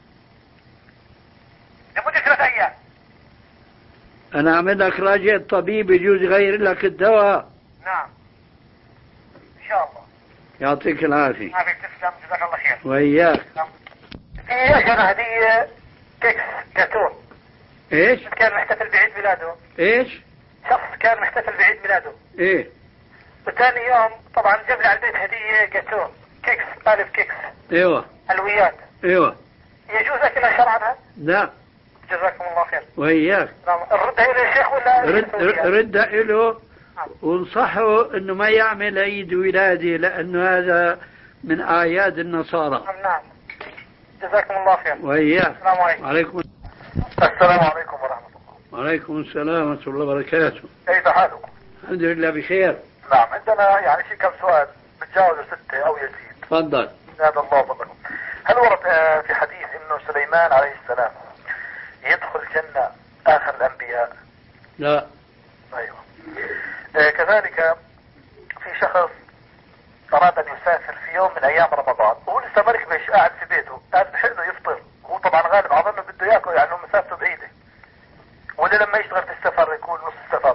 لمدة 3 ايام. انا اعمل لك راجع الطبيب يجوز يغير لك الدواء. نعم ان شاء الله. يعطيك العافية. عافيك تسلم، جزاك الله خير. وإياك. في اجانا هدية كيكس كرتون. ايش؟ كان محتفل بعيد ميلاده. ايش؟ شخص كان محتفل بعيد ميلاده. ايه؟ وثاني يوم طبعا جاب لي على البيت هدية جاتون كيكس ألف كيكس ايوه حلويات. ايوه. يجوز أكلها شرعا؟ لا. جزاكم الله خير. وإياك. نردها إلى الشيخ ولا ردها إله وانصحه انه ما يعمل عيد ولادي لانه هذا من اعياد النصارى. نعم. جزاكم الله خير. وإياك. السلام عليكم. وعليكم السلام عليكم ورحمة الله. وعليكم السلام ورحمة الله وبركاته. كيف حالكم؟ الحمد لله بخير. نعم عندنا يعني في كم سؤال بتجاوز 6 أو يزيد. تفضل. زاد الله فضلكم. هل ورد في حديث انه سليمان عليه السلام يدخل الجنة آخر الأنبياء؟ لا. أيوة. كذلك في شخص أراد أن يسافر في يوم من أيام رمضان وهو لسه ما ركبش قاعد في بيته، قاعد بحق له يفطر، هو طبعا غالب أظنه بده ياكل يعني مسافته بعيدة، ولا لما يشتغل في السفر يكون نص السفر؟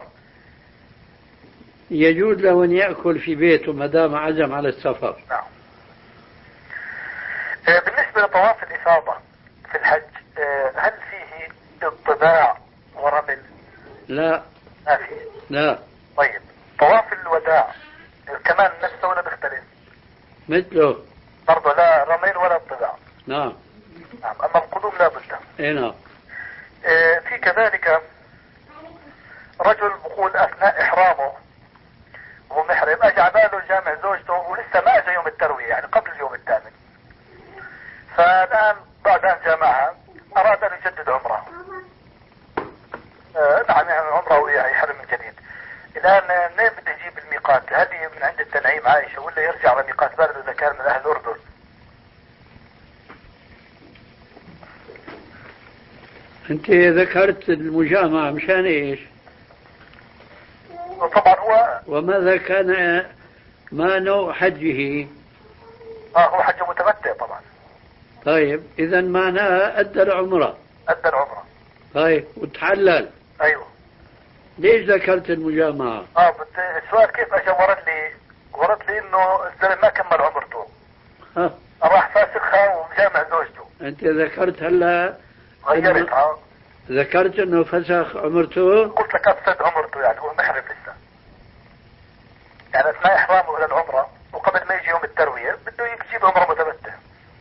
يجوز له أن يأكل في بيته ما دام عزم على السفر. نعم. بالنسبة لطواف الإفاضة في الحج هل فيه اطباع ورمل؟ لا. ما فيه. لا. طيب طواف الوداع كمان نفسه ولا بيختلف؟ مثله برضه لا رمل ولا اطباع. نعم. نعم. أما القدوم لا بد. اي نعم. في كذلك رجل بقول أثناء إحرامه وهو محرم أجى عباله جامع زوجته ولسه ما أجى يوم التروية يعني قبل اليوم الثامن، فالآن بعد أن جامعها أراد أن يجدد عمره. نعم يعني عمره ويحرم من جديد. الآن منين بده يجيب الميقات؟ هل من عند التنعيم عائشة ولا يرجع على ميقات بلده إذا كان من أهل الأردن؟ أنت ذكرت المجامعة مشان إيش؟ طبعا هو وماذا كان ما نوع حجه؟ هو حج متمتع طبعا. طيب إذا معناها أدى العمرة. أدى العمرة. طيب وتحلل. أيوه. ليش ذكرت المجامعة؟ السؤال كيف أجا ورد لي إنه الزلمة ما كمل عمرته. راح فاسخها وجامع زوجته. أنت ذكرت هلا غيرتها. ذكرت إنه فسخ عمرته. قلت لك أفسد عمرته يعني هو محرم لسه. يعني أثناء إحرامه إلى العمرة وقبل ما يجي يوم التروية بده يجيب عمرة متمتع.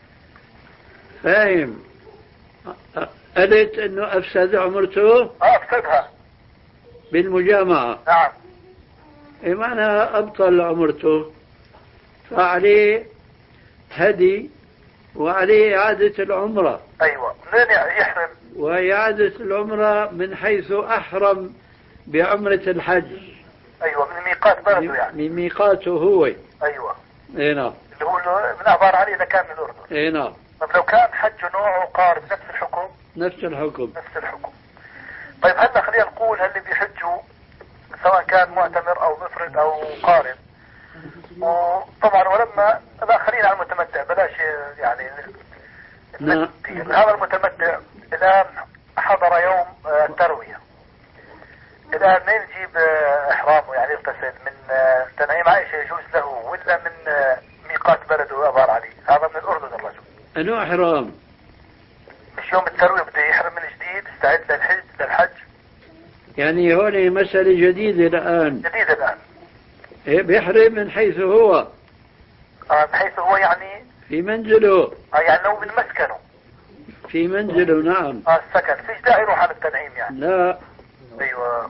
فاهم. قلت إنه أفسد عمرته. أفسدها. بالمجامعة. نعم. إيه معناها أبطل عمرته، فعليه هدي وعليه إعادة العمرة. أيوة. منين يحرم؟ وإعادة العمرة من حيث أحرم بعمرة الحج. أيوة من ميقات بلده يعني. من ميقاته هو. أيوة. إيه نعم. اللي هو من عبارة عليه إذا كان من الأردن. إيه نعم. طب لو كان حج نوعه قارب نفس الحكم؟ نفس الحكم. نفس الحكم. طيب هلا خلينا نقول هل اللي بيحجوا سواء كان معتمر أو مفرد أو قارب، وطبعا ولما لا خلينا على المتمتع بلاش يعني. نعم. هذا المتمتع الآن حضر يوم التروية، الآن ما يجيب إحرامه يعني يغتسل من تنعيم عائشة يجوز له ولا من ميقات بلده أبار عليه؟ هذا من الأردن الرجل. أنو إحرام؟ مش يوم التروية بده يحرم من جديد يستعد للحج. يعني هون مسألة جديدة الآن. جديدة الآن. إيه بيحرم من حيث هو. من حيث هو يعني. في منزله. يعني لو من مسكنه. في منزله نعم. السكن فيش داعي يروح على التنعيم يعني. لا. ايوه.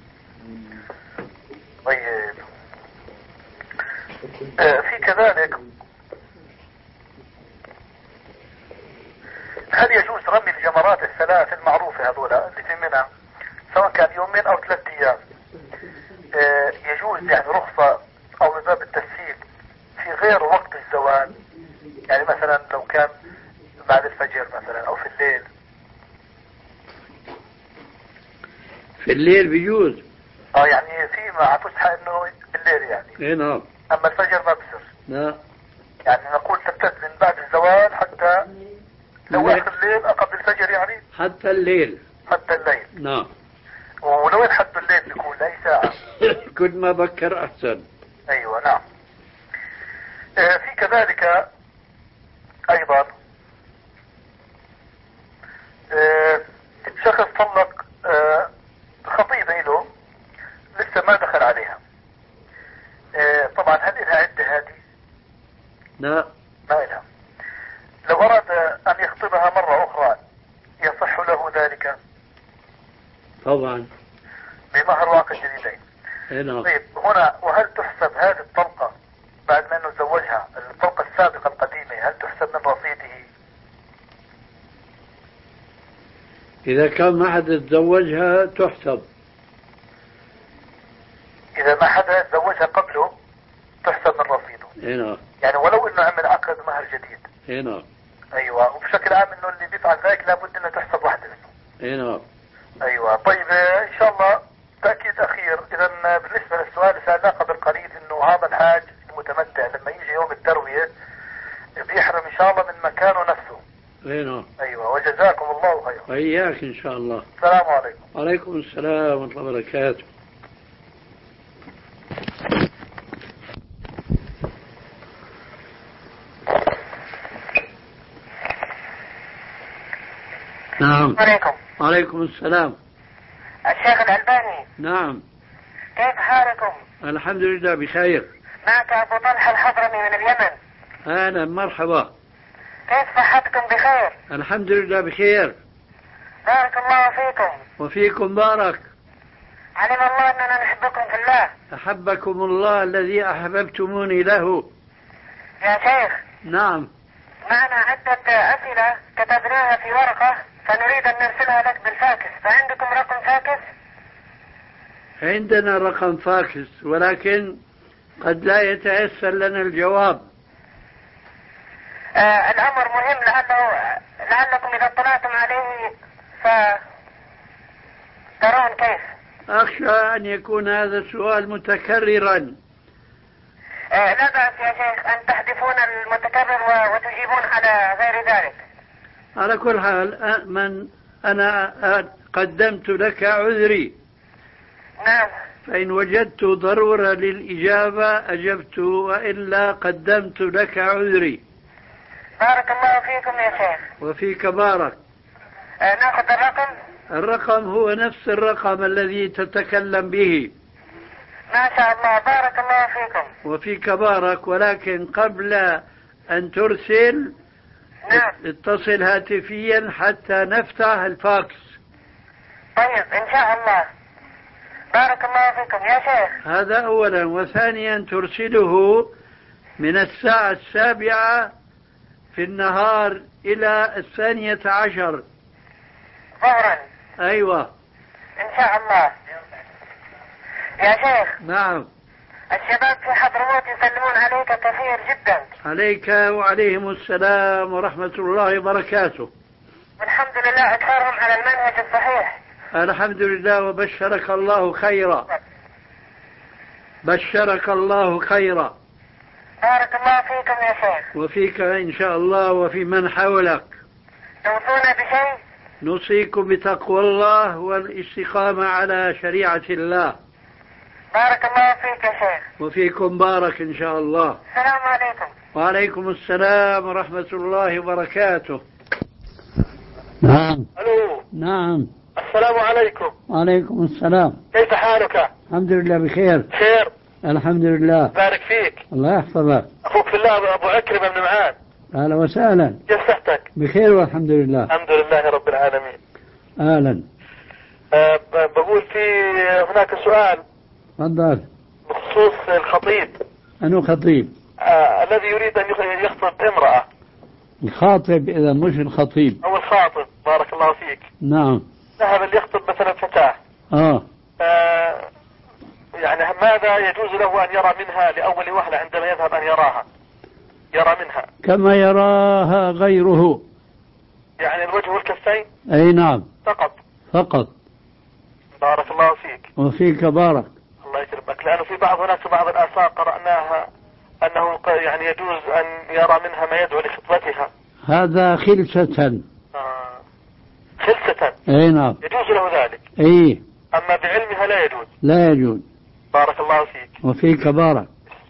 طيب في كذلك هل يجوز رمي الجمرات الثلاث المعروفة هذولا اللي في منى سواء كان يومين او 3 ايام؟ يجوز يعني رخصة او من باب التسهيل في غير وقت الزوال، يعني مثلا لو كان بعد الفجر مثلا او في الليل. في الليل بيجوز. يعني في مع فسحة انه بالليل يعني. اي نعم. اما الفجر ما بصير. لا. يعني نقول تمتد من بعد الزوال حتى لو اخر الليل قبل الفجر يعني. حتى الليل. حتى الليل. نعم. ولو حتى الليل بيكون اي ساعة. كل ما بكر احسن. ايوه نعم. في كذلك ايضا شخص طلق خطيبة له لسه ما دخل عليها، لا. ما إلها. لو أراد أن يخطبها مرة أخرى يصح له ذلك؟ طبعا. بمهر واقع جديدين. نعم. طيب هنا، وهل تحسب هذه الطلقة بعد ما أنه تزوجها، الطلقة السابقة القديمة، هل تحسب من رصيده؟ إذا كان ما حد تزوجها تحسب. إذا ما حدا تزوجها قبله تحسب من رصيده. نعم. يعني ولو إنه عمل عقد مهر جديد. نعم. أيوة. وبشكل عام إنه اللي بيفعل ذلك لابد إنه تحسب واحدة منه. نعم. أيوة. طيب إن شاء الله تأكيد أخير. إذا بالنسبة للسؤال سألناه قبل قليل إنه هذا الحاج المتمتع لما يجي يوم التروية بيحرم إن شاء الله من مكانه نفسه. نعم. أيوة. وجزاكم الله خيرا. وإياك إن شاء الله. السلام عليكم. وعليكم السلام ورحمة الله وبركاته. نعم. عليكم. وعليكم السلام. الشيخ الألباني. نعم. كيف حالكم؟ الحمد لله بخير. معك أبو طلحة الحضرمي من اليمن. أهلا مرحبا. كيف صحتكم؟ بخير الحمد لله بخير. بارك الله فيكم. وفيكم بارك. علم الله أننا نحبكم في الله. أحبكم الله الذي أحببتموني له. يا شيخ. نعم. معنا عدة أسئلة كتبناها في ورقة فنريد أن نرسلها لك بالفاكس، فعندكم رقم فاكس؟ عندنا رقم فاكس ولكن قد لا يتيسر لنا الجواب. الأمر مهم لعلكم إذا اطلعتم عليه فترون كيف. أخشى أن يكون هذا السؤال متكررا. لا بأس يا شيخ أن تحذفون المتكرر وتجيبون على غير ذلك. على كل حال أنا قدمت لك عذري. نعم. فإن وجدت ضرورة للإجابة أجبت وإلا قدمت لك عذري. بارك الله فيكم يا شيخ. وفيك بارك. ناخذ الرقم. الرقم هو نفس الرقم الذي تتكلم به. ما شاء الله. بارك الله فيكم. وفيك بارك. ولكن قبل أن ترسل نعم. اتصل هاتفيا حتى نفتح الفاكس. طيب إن شاء الله. بارك الله فيكم يا شيخ. هذا أولا. وثانيا ترسله من الساعة 7 في النهار إلى 12 ظهرا. أيوة. إن شاء الله. يا شيخ. نعم. الشباب في حضرموت يسلمون عليك كثير جدا. عليك وعليهم السلام ورحمة الله وبركاته. والحمد لله أكثرهم على المنهج الصحيح. الحمد لله. وبشرك الله خيرا. بشرك الله خيرا. بارك الله فيكم يا شيخ. وفيك إن شاء الله وفي من حولك. توصونا بشيء؟ نوصيكم بتقوى الله والاستقامة على شريعة الله. بارك الله فيك يا شيخ. وفيكم بارك إن شاء الله. السلام عليكم. وعليكم السلام ورحمة الله وبركاته. نعم. ألو. نعم. السلام عليكم. وعليكم السلام. كيف حالك؟ الحمد لله بخير. خير. الحمد لله. بارك فيك. الله يحفظك. أخوك في الله أبو عكرمة بن معاذ. أهلا وسهلا. كيف صحتك؟ بخير والحمد لله. الحمد لله رب العالمين. أهلا. بقول في هناك سؤال. تفضل. بخصوص الخطيب. أنو خطيب؟ الذي يريد أن يخطب امرأة. الخاطب إذا مش الخطيب. أو الخاطب. بارك الله فيك. نعم. ذهب ليخطب مثلا فتاة. يعني ماذا يجوز له أن يرى منها لأول وهلة عندما يذهب أن يرى منها؟ كما يراها غيره. يعني الوجه والكفين؟ أي نعم. فقط. بارك الله فيك. وفيك بارك. الله يكرمك. لأنه في هناك بعض الآثار قرأناها أنه يعني يجوز أن يرى منها ما يدعو لخطبتها. هذا خلسة. خلسة. أي نعم. يجوز له ذلك. أي. أما بعلمها لا يجوز. لا يجوز. بارك الله فيك. وفيك بارك.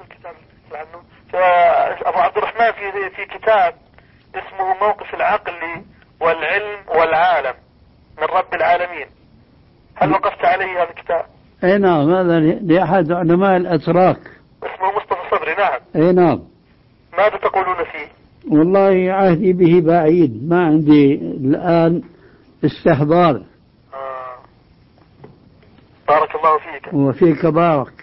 أبو عبد الرحمن في كتاب اسمه موقف العقل والعلم والعالم من رب العالمين. هل وقفت عليه هذا الكتاب؟ اي نعم. هذا لأحد علماء الأتراك. اسمه مصطفى صبري. نعم. اي نعم. ماذا تقولون فيه؟ والله عهدي به بعيد، ما عندي الآن استحضار. بارك الله فيك. وفيك بارك.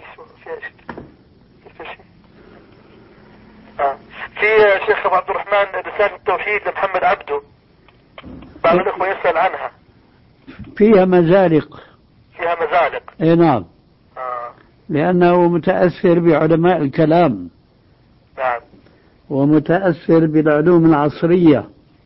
في شيخ أبو عبد الرحمن رسالة التوحيد لمحمد عبده، بعض الأخوة يسأل عنها. فيها مزالق. فيها مزالق. اي نعم. لأنه متأثر بعلماء الكلام. نعم. ومتأثر بالعلوم العصرية.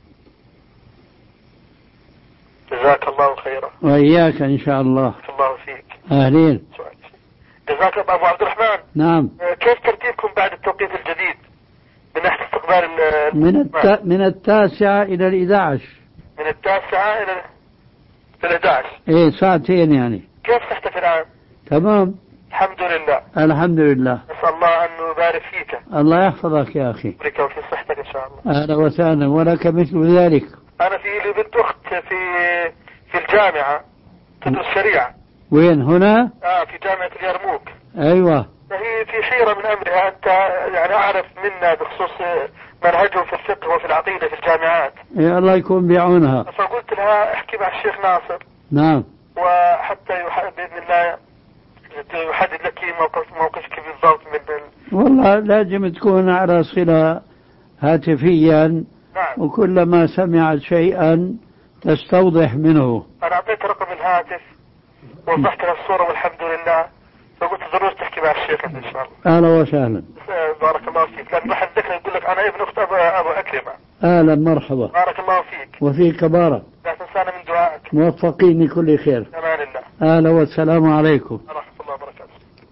جزاك الله خيرا. وإياك إن شاء الله. الله فيك. أهلين. جزاك الله أبو عبد الرحمن. نعم. كيف ترتيبكم بعد التوقيت الجديد من ناحية استقبال من 9 إلى 11. من 9 إلى 11. إيه ساعتين يعني. كيف صحتك الآن؟ تمام. الحمد لله. الحمد لله. نسأل الله أن يبارك فيك. الله يحفظك يا أخي. يبارك وفي صحتك إن شاء الله. أهلا وسهلا، ولك مثل ذلك. أنا في لي بنت أخت في الجامعة تدرس شريعة. وين هنا؟ في جامعة اليرموك. أيوة. هي في حيرة من أمرها، أنت يعني أعرف منا بخصوص منهجهم في الفقه وفي العقيدة في الجامعات. يا الله يكون بعونها. فقلت لها احكي مع الشيخ ناصر. نعم. وحتى بإذن الله يحدد لك موقفك بالضبط من والله لازم تكون على صلة هاتفيا. نعم. وكلما سمعت شيئا تستوضح منه. أنا أعطيت رقم الهاتف ووضحت لها الصورة والحمد لله، فقلت ضروري تحكي مع الشيخ إن شاء الله. أهلا وسهلا. بارك الله فيك. لأن واحد ذكر يقول لك أنا ابن أخت أبو أكرمة. أهلا مرحبا. بارك الله فيك. وفيك بارك. لا تنسانا من دعائك. موفقين لكل خير. أمان الله. أهلا والسلام عليكم. ورحمة الله وبركاته.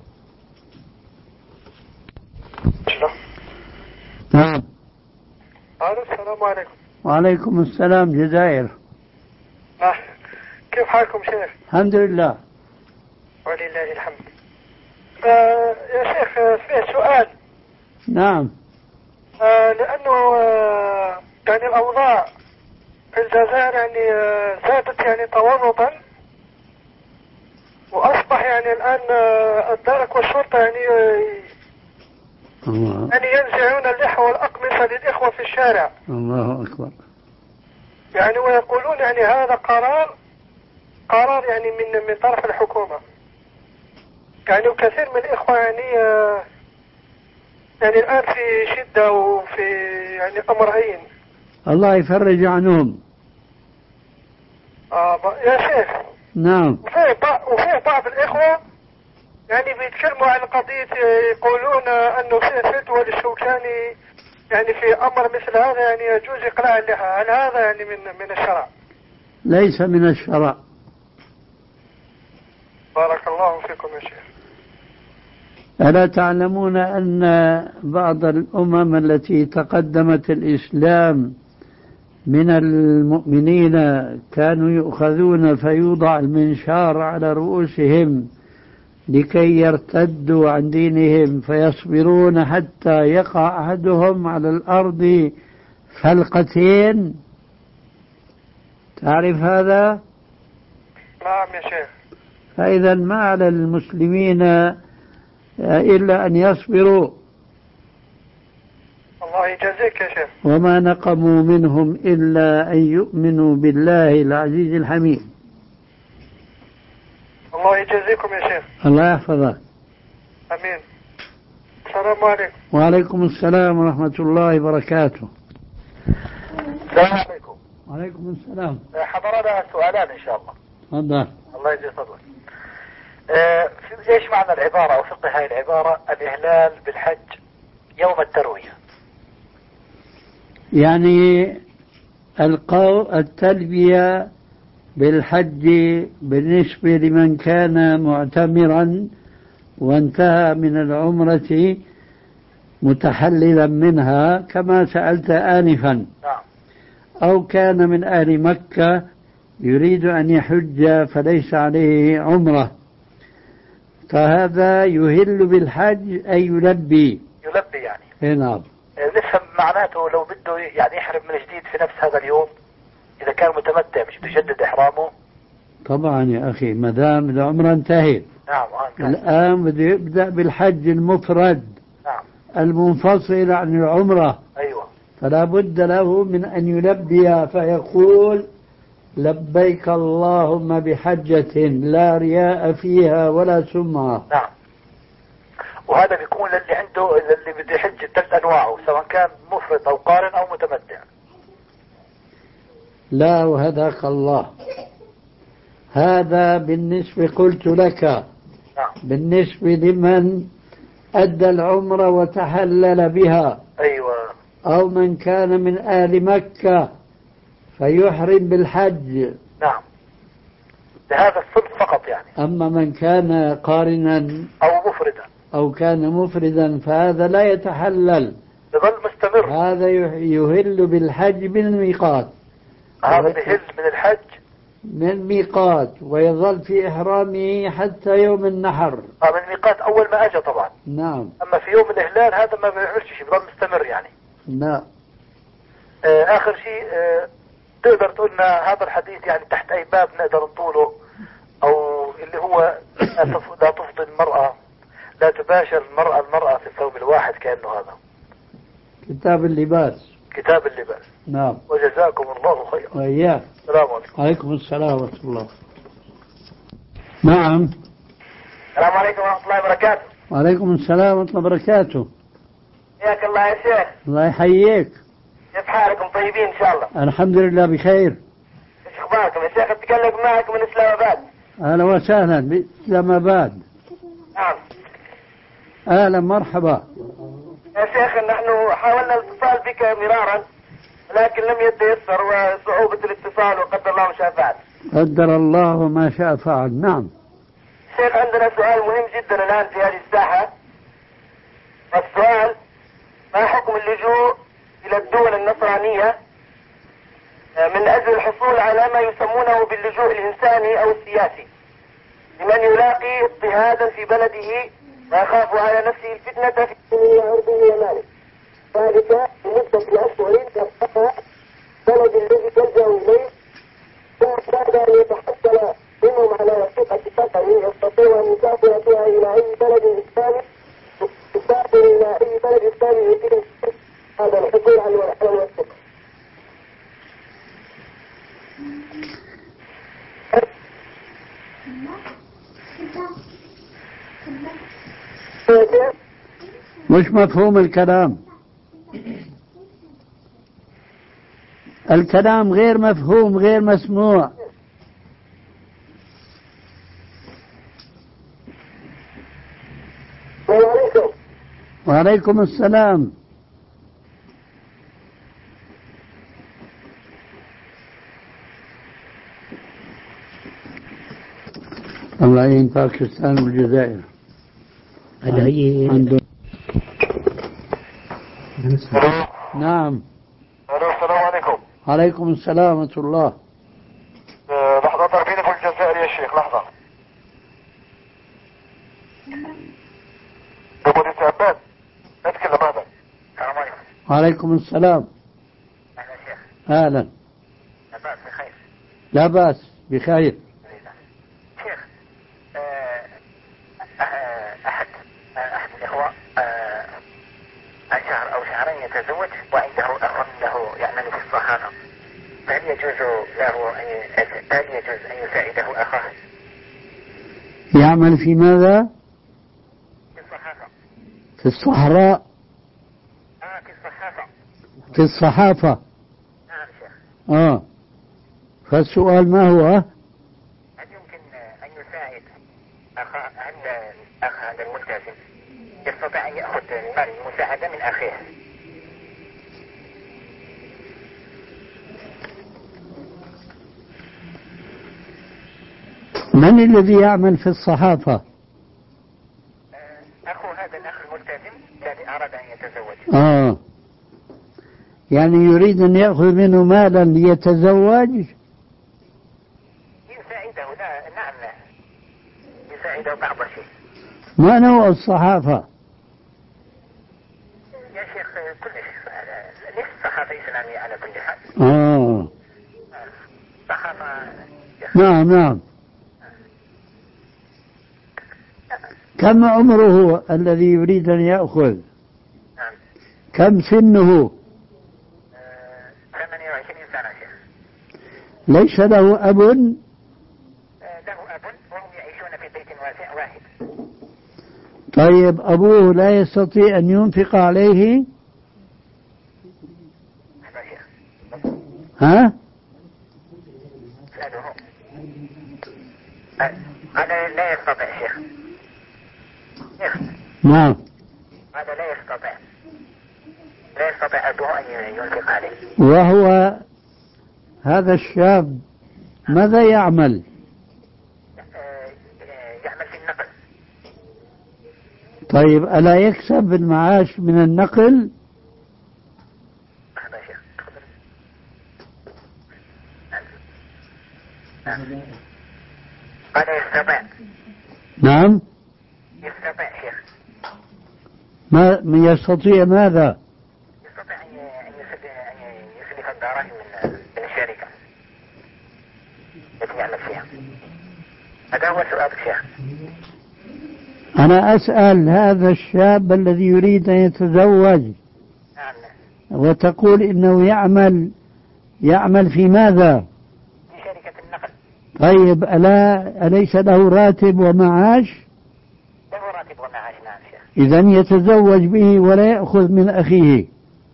نعم. السلام عليكم. وعليكم السلام. جزائر. كيف حالكم شيخ؟ الحمد لله. ولله الحمد. يا شيخ فيه سؤال. نعم. لأنه يعني الأوضاع في الجزائر يعني زادت يعني تورطا، وأصبح يعني الآن الدرك والشرطة يعني ينزعون اللحى والأقمصة للإخوة في الشارع. الله أكبر. يعني ويقولون يعني هذا قرار يعني من طرف الحكومة. يعني وكثير من الإخوة يعني الآن في شدة وفي يعني أمر هين. الله يفرج عنهم. يا شيخ. نعم. وفي بعض الإخوة يعني بيتكلموا عن قضية، يقولون أنه في فتوى للشوكاني يعني في أمر مثل هذا يعني يجوز إقلاع اللحى. هل هذا يعني من الشرع؟ ليس من الشرع. بارك الله فيكم يا شيخ. ألا تعلمون أن بعض الأمم التي تقدمت الإسلام من المؤمنين كانوا يؤخذون فيوضع المنشار على رؤوسهم لكي يرتدوا عن دينهم، فيصبرون حتى يقع أحدهم على الأرض فلقتين؟ تعرف هذا؟ نعم يا شيخ. فإذا ما على المسلمين إلا أن يصبروا. الله يجزيك يا شيخ. وما نقموا منهم إلا أن يؤمنوا بالله العزيز الحميد. الله يجزيكم يا شيخ. الله يحفظك. أمين. السلام عليكم. وعليكم السلام ورحمة الله وبركاته. السلام عليكم. وعليكم السلام. حضرنا سؤالان إن شاء الله. تفضل. الله يجزي فضلك. ايش معنى العبارة او فقه هاي العبارة الإهلال بالحج يوم التروية؟ يعني التلبية بالحج بالنسبة لمن كان معتمرا وانتهى من العمرة متحللا منها كما سألت آنفا. نعم. أو كان من أهل مكة يريد أن يحج فليس عليه عمرة، فهذا يهل بالحج أي يلبي. يلبي يعني. إيه نعم. نفهم معناته لو بده يعني يحرم من جديد في نفس هذا اليوم إذا كان متمتع مش بيجدد إحرامه. طبعا يا أخي ما دام العمرة انتهت. نعم. الآن بده يبدأ بالحج المفرد. نعم. المنفصل عن العمرة، أيوة. فلا بد له من أن يلبي فيقول لبيك اللهم بحجة لا رياء فيها ولا سمعة. نعم. وهذا بيكون للي عنده، اللي بده يحج الثلاث أنواعه، سواء كان مفرد أو قارن أو متمتع. لا، وهداك الله. هذا بالنسبة قلت لك. نعم. بالنسبة لمن أدى العمرة وتحلل بها. أيوة. أو من كان من آل مكة فيحرم بالحج. نعم. لهذا الصنف فقط يعني. أما من كان قارنا أو مفردا أو كان مفردا فهذا لا يتحلل، يظل مستمر. هذا يهل بالحج من الميقات. هذا يهل من الحج من الميقات ويظل في إحرامه حتى يوم النحر. من الميقات أول ما أجى طبعا. نعم. أما في يوم الإهلال هذا ما بيعملش شيء، بيظل مستمر يعني. نعم. آخر شيء تقدر تقولنا هذا الحديث يعني تحت أي باب نقدر نطوله، أو اللي هو لا تفضي المرأة، لا تباشر المرأة في الثوب الواحد، كأنه هذا كتاب اللباس. كتاب اللباس. نعم. وجزاكم الله خيرا. وإياك. السلام عليكم. عليكم السلام ورحمة الله. نعم. السلام عليكم ورحمة الله وبركاته. وعليكم السلام ورحمة الله وبركاته. حياك الله يا شيخ. الله يحييك. كيف حالكم؟ طيبين إن شاء الله. الحمد لله بخير. إيش أخباركم يا شيخ؟ أتكلم معك من إسلام آباد. أهلا وسهلا بإسلام آباد. نعم. أهلا مرحبا. يا شيخ نحن حاولنا الاتصال بك مرارا لكن لم يتيسر، وصعوبة الاتصال وقدر الله ما شاء فعل. قدر الله ما شاء فعل. نعم. شيخ عندنا سؤال مهم جدا الآن في هذه الساحة. السؤال: ما حكم اللجوء إلى الدول النصرانية من أجل الحصول على ما يسمونه باللجوء الإنساني أو السياسي، لمن يلاقي اضطهادا في بلده ويخاف على نفسه الفتنة في عرضه وماله، ذلك لمدة أشهر يبقى بلد الذي تلجأ إليه، ثم بعد أن يتحصل منهم على وثيقة سفر يستطيع أن يسافر بها إلى أي بلد إسلامي، يسافر إلى أي بلد إسلامي يمكن هذا الحصول على الوثيقة. مش مفهوم الكلام. الكلام غير مفهوم، غير مسموع. وعليكم السلام. الله يعين باكستان والجزائر. هذا هي عنده. نعم. السلام عليكم. عليكم السلام ورحمة الله. لحظة تعرفين في الجزائر يا شيخ، لحظة. أبو الإسعابات نتكلم هذا. السلام عليكم. وعليكم السلام. أهلا شيخ. أهلا. لا بأس بخير. لا بأس بخير. شيخ أحد الإخوة عن شهر أو شهرين يتزوج وعنده أخ له يعمل في الصحافة، فهل يجوز أن يساعده أخاه؟ يعمل في ماذا؟ في الصحافة. في الصحراء. في الصحافة. في الصحافة. نعم شيخ. فالسؤال ما هو؟ هل يمكن أن يساعد هل الأخ هذا الملتزم يستطيع أن يأخذ المال المساعدة من أخيه؟ من الذي يعمل في الصحافة؟ أخو هذا الأخ الملتزم الذي أراد أن يتزوج. يعني يريد أن يأخذ منه مالا ليتزوج؟ يساعده. نعم يساعده بعض الشيء. ما نوع الصحافة؟ يا شيخ كل شيء، ليس صحافة إسلامية على كل حال. صحافة. نعم. كم عمره الذي يريد أن يأخذ؟ كم سنه؟ 28 سنة شيخ. ليس له أب؟ له أب وهم يعيشون في بيت واحد. طيب أبوه لا يستطيع أن ينفق عليه؟ ها؟ هذا لا يستطيع شيخ. نعم. هذا لا يستطيع أبوه أن ينفق عليه. وهو هذا الشاب ماذا يعمل؟ يعمل في النقل. طيب ألا يكسب المعاش من النقل؟ هذا شيخ. هذا يستطيع. نعم. يستطيع شيخ. ما يستطيع ماذا؟ يستطيع أن يسلف الدراهم من الشركة التي يعمل فيها. هذا هو سؤال الشيخ. أنا أسأل هذا الشاب الذي يريد أن يتزوج وتقول إنه يعمل في ماذا؟ في شركة النقل. طيب أليس له راتب ومعاش؟ له راتب ومعاش. نعم شيخ. إذن يتزوج به ولا يأخذ من أخيه.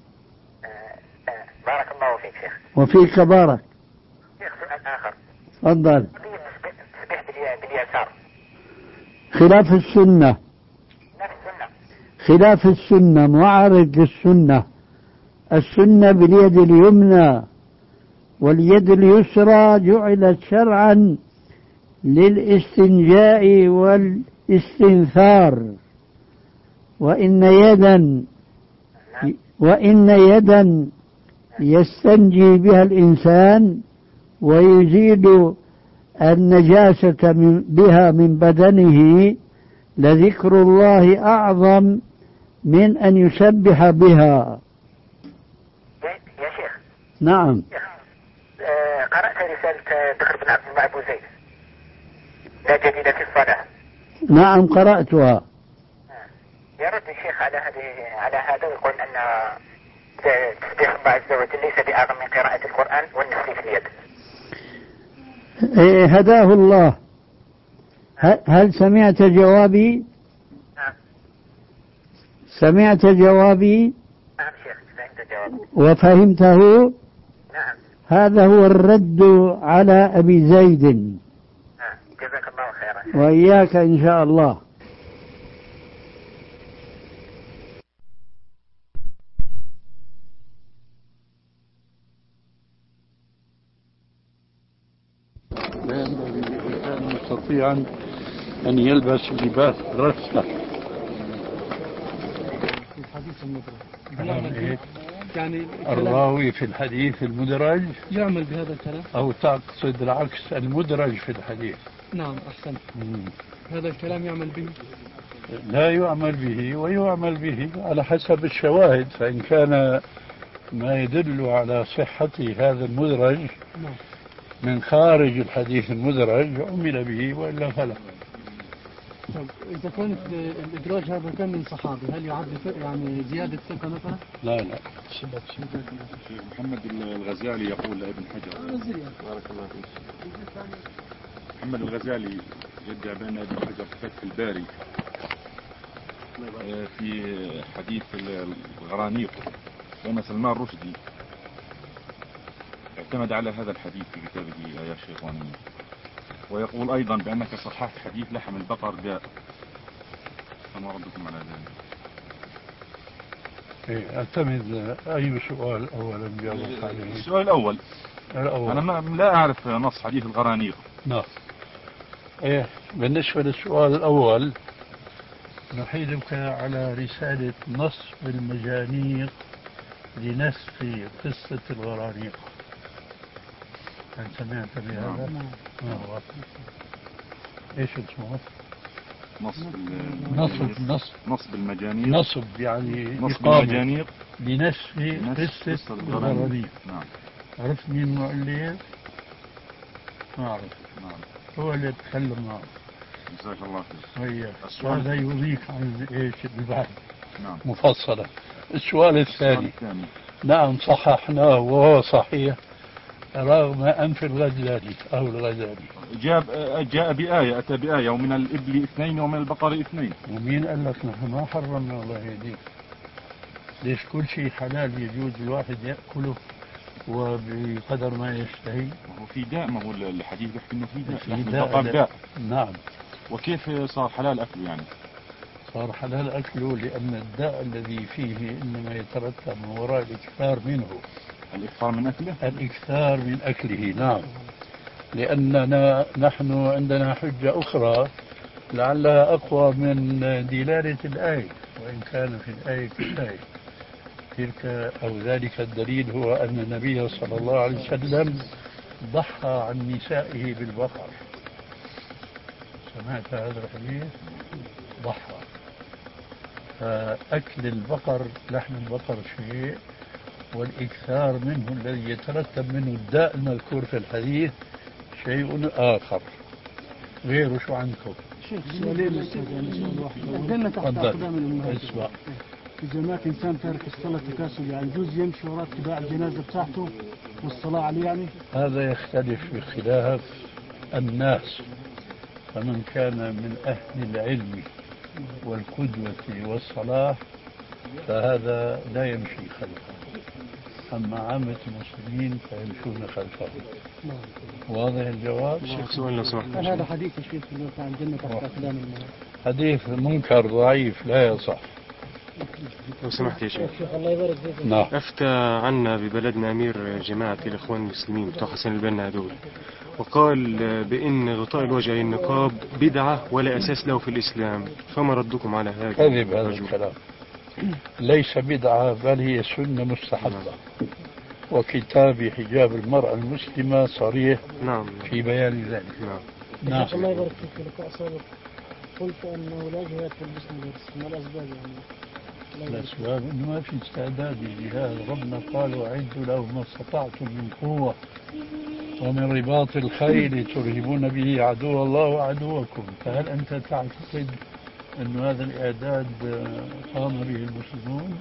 بارك الله فيك شيخ. وفيك بارك. شيخ سؤال آخر. تفضل. تسبيح باليسار. خلاف السنة. نفس السنة. خلاف السنة، معارض للسنة. السنة باليد اليمنى، واليد اليسرى جعلت شرعا للاستنجاء والاستنثار. وإن يدا يستنجي بها الإنسان ويزيل النجاسة بها من بدنه لذكر الله أعظم من أن يسبح بها. يا شيخ. نعم. قرأت رسالة بكر بن عبد الله أبو زيد لا جديد في الصلاة. نعم قرأتها. يرد الشيخ على هذا ويقول أن تسبيح الله عز وجل ليس بأعظم من قراءة القرآن والنفس في اليد. هداه الله. هل سمعت جوابي؟ نعم. سمعت جوابي؟ نعم شيخ فهمت جوابي. وفهمته؟ نعم. هذا هو الرد على أبي زيد. نعم. جزاك الله خيرا. وإياك إن شاء الله. لا ينبغي للإنسان مستطيعا أن يلبس لباس رسة. يعني الراوي في الحديث المدرج يعمل بهذا الكلام أو تقصد العكس المدرج في الحديث؟ نعم أحسنت. هذا الكلام يعمل به؟ لا يعمل به ويعمل به على حسب الشواهد، فإن كان ما يدل على صحة هذا المدرج من خارج الحديث المدرج عمل به وإلا فلا. طيب إذا كانت الإدراج هذا كان من صحابي هل يعد يعني زيادة ثقة مثلا؟ لا. محمد الغزالي يقول لابن حجر بارك الله فيك. محمد الغزالي يدعي بأن ابن حجر في فتح الباري في حديث الغرانيق بأن سلمان رشدي اعتمد على هذا الحديث في كتابه آيات الشيطانية، ويقول أيضا بأنك صححت حديث لحم البقر داء، فما ردكم على ذلك؟ اعتمد أي سؤال أولا جاوبت عليه؟ السؤال الأول. أنا لا أعرف نص حديث الغرانيق. نعم. بالنسبة للسؤال الأول نحيلك على رسالة نصب المجانيق لنسخ قصة الغرانيق. هل سمعت بهذا؟ ايش اسمه؟ نصب المجانيق. نصب يعني نصب المجانيق لنسخ قصة الغرانيق. نعم. عرفت مين المؤلف؟ ما أعرف. نعم. هو اللي يتكلم معه. جزاك الله خير. هذا يضيف عن ايش البحث. نعم. مفصلة. السؤال الثاني نعم صححناه وهو صحيح رغم أنف الغزالي أو الغزالي جاء بآية، أتى بآية ومن الإبل 2 ومن البقر 2. ومين قال لك نحن ما حرمنا الله يهديك؟ ليش كل شيء حلال يجوز الواحد يأكله وبقدر ما يشتهي؟ وهو في داء، ما هو الحديث بيحكي انه في داء، في البقر داء. نعم. وكيف صار حلال أكله يعني؟ صار حلال أكله لأن الداء الذي فيه إنما يترتب من وراء الإكثار منه. الإكثار من أكله؟ الإكثار من أكله نعم، لأننا نحن عندنا حجة أخرى لعلها أقوى من دلالة الآية، وإن كان في الآية كالآية. تلك أو ذلك الدليل هو أن النبي صلى الله عليه وسلم ضحى عن نسائه بالبقر. سمعت هذا الحديث؟ ضحى. فأكل البقر، لحم البقر شيء، والإكثار منه الذي يترتب منه الداء المذكور في الحديث شيء آخر. غيره شو عندكم؟ شيخ سؤالين أستاذ، يعني سؤال واحد. عندنا تحت أقدام الأمهات إذا مات إنسان تارك الصلاة تكاسل، يعني يجوز يمشي وراء اتباع الجنازة بتاعته والصلاة عليه يعني؟ هذا يختلف باختلاف الناس، فمن كان من أهل العلم والقدوة والصلاح فهذا لا يمشي خلفه، أما عامة المسلمين فيمشون خلفه. واضح الجواب؟ شيخ سؤال لو سمحت. هذا حديث الشيخ عن جنة تحت أقدام الأمهات. حديث منكر ضعيف لا يصح. لو سمحت يا شيخ. الله يبارك فيك. نعم. أفتى عنا ببلدنا أمير جماعة الإخوان المسلمين بتوع حسن البنا هذول، وقال بأن غطاء الوجه للنقاب بدعة ولا أساس له في الإسلام، فما ردكم على هذا؟ كذب هذا الكلام، ليس بدعة بل هي سنة مستحبة. وكتاب حجاب المرأة المسلمة صريح نعم في بيان ذلك. نعم. الله يبارك فيك. في لقاء سابق قلت أنه لا جهاد في الجسم، ما الأسباب يعني؟ الأسباب إنه ما في استعداد للجهاد. ربنا قال وأعدوا له ما استطعتم من قوة ومن رباط الخيل ترهبون به عدو الله وعدوكم. فهل أنت تعتقد أن هذا الإعداد قام به المسلمون؟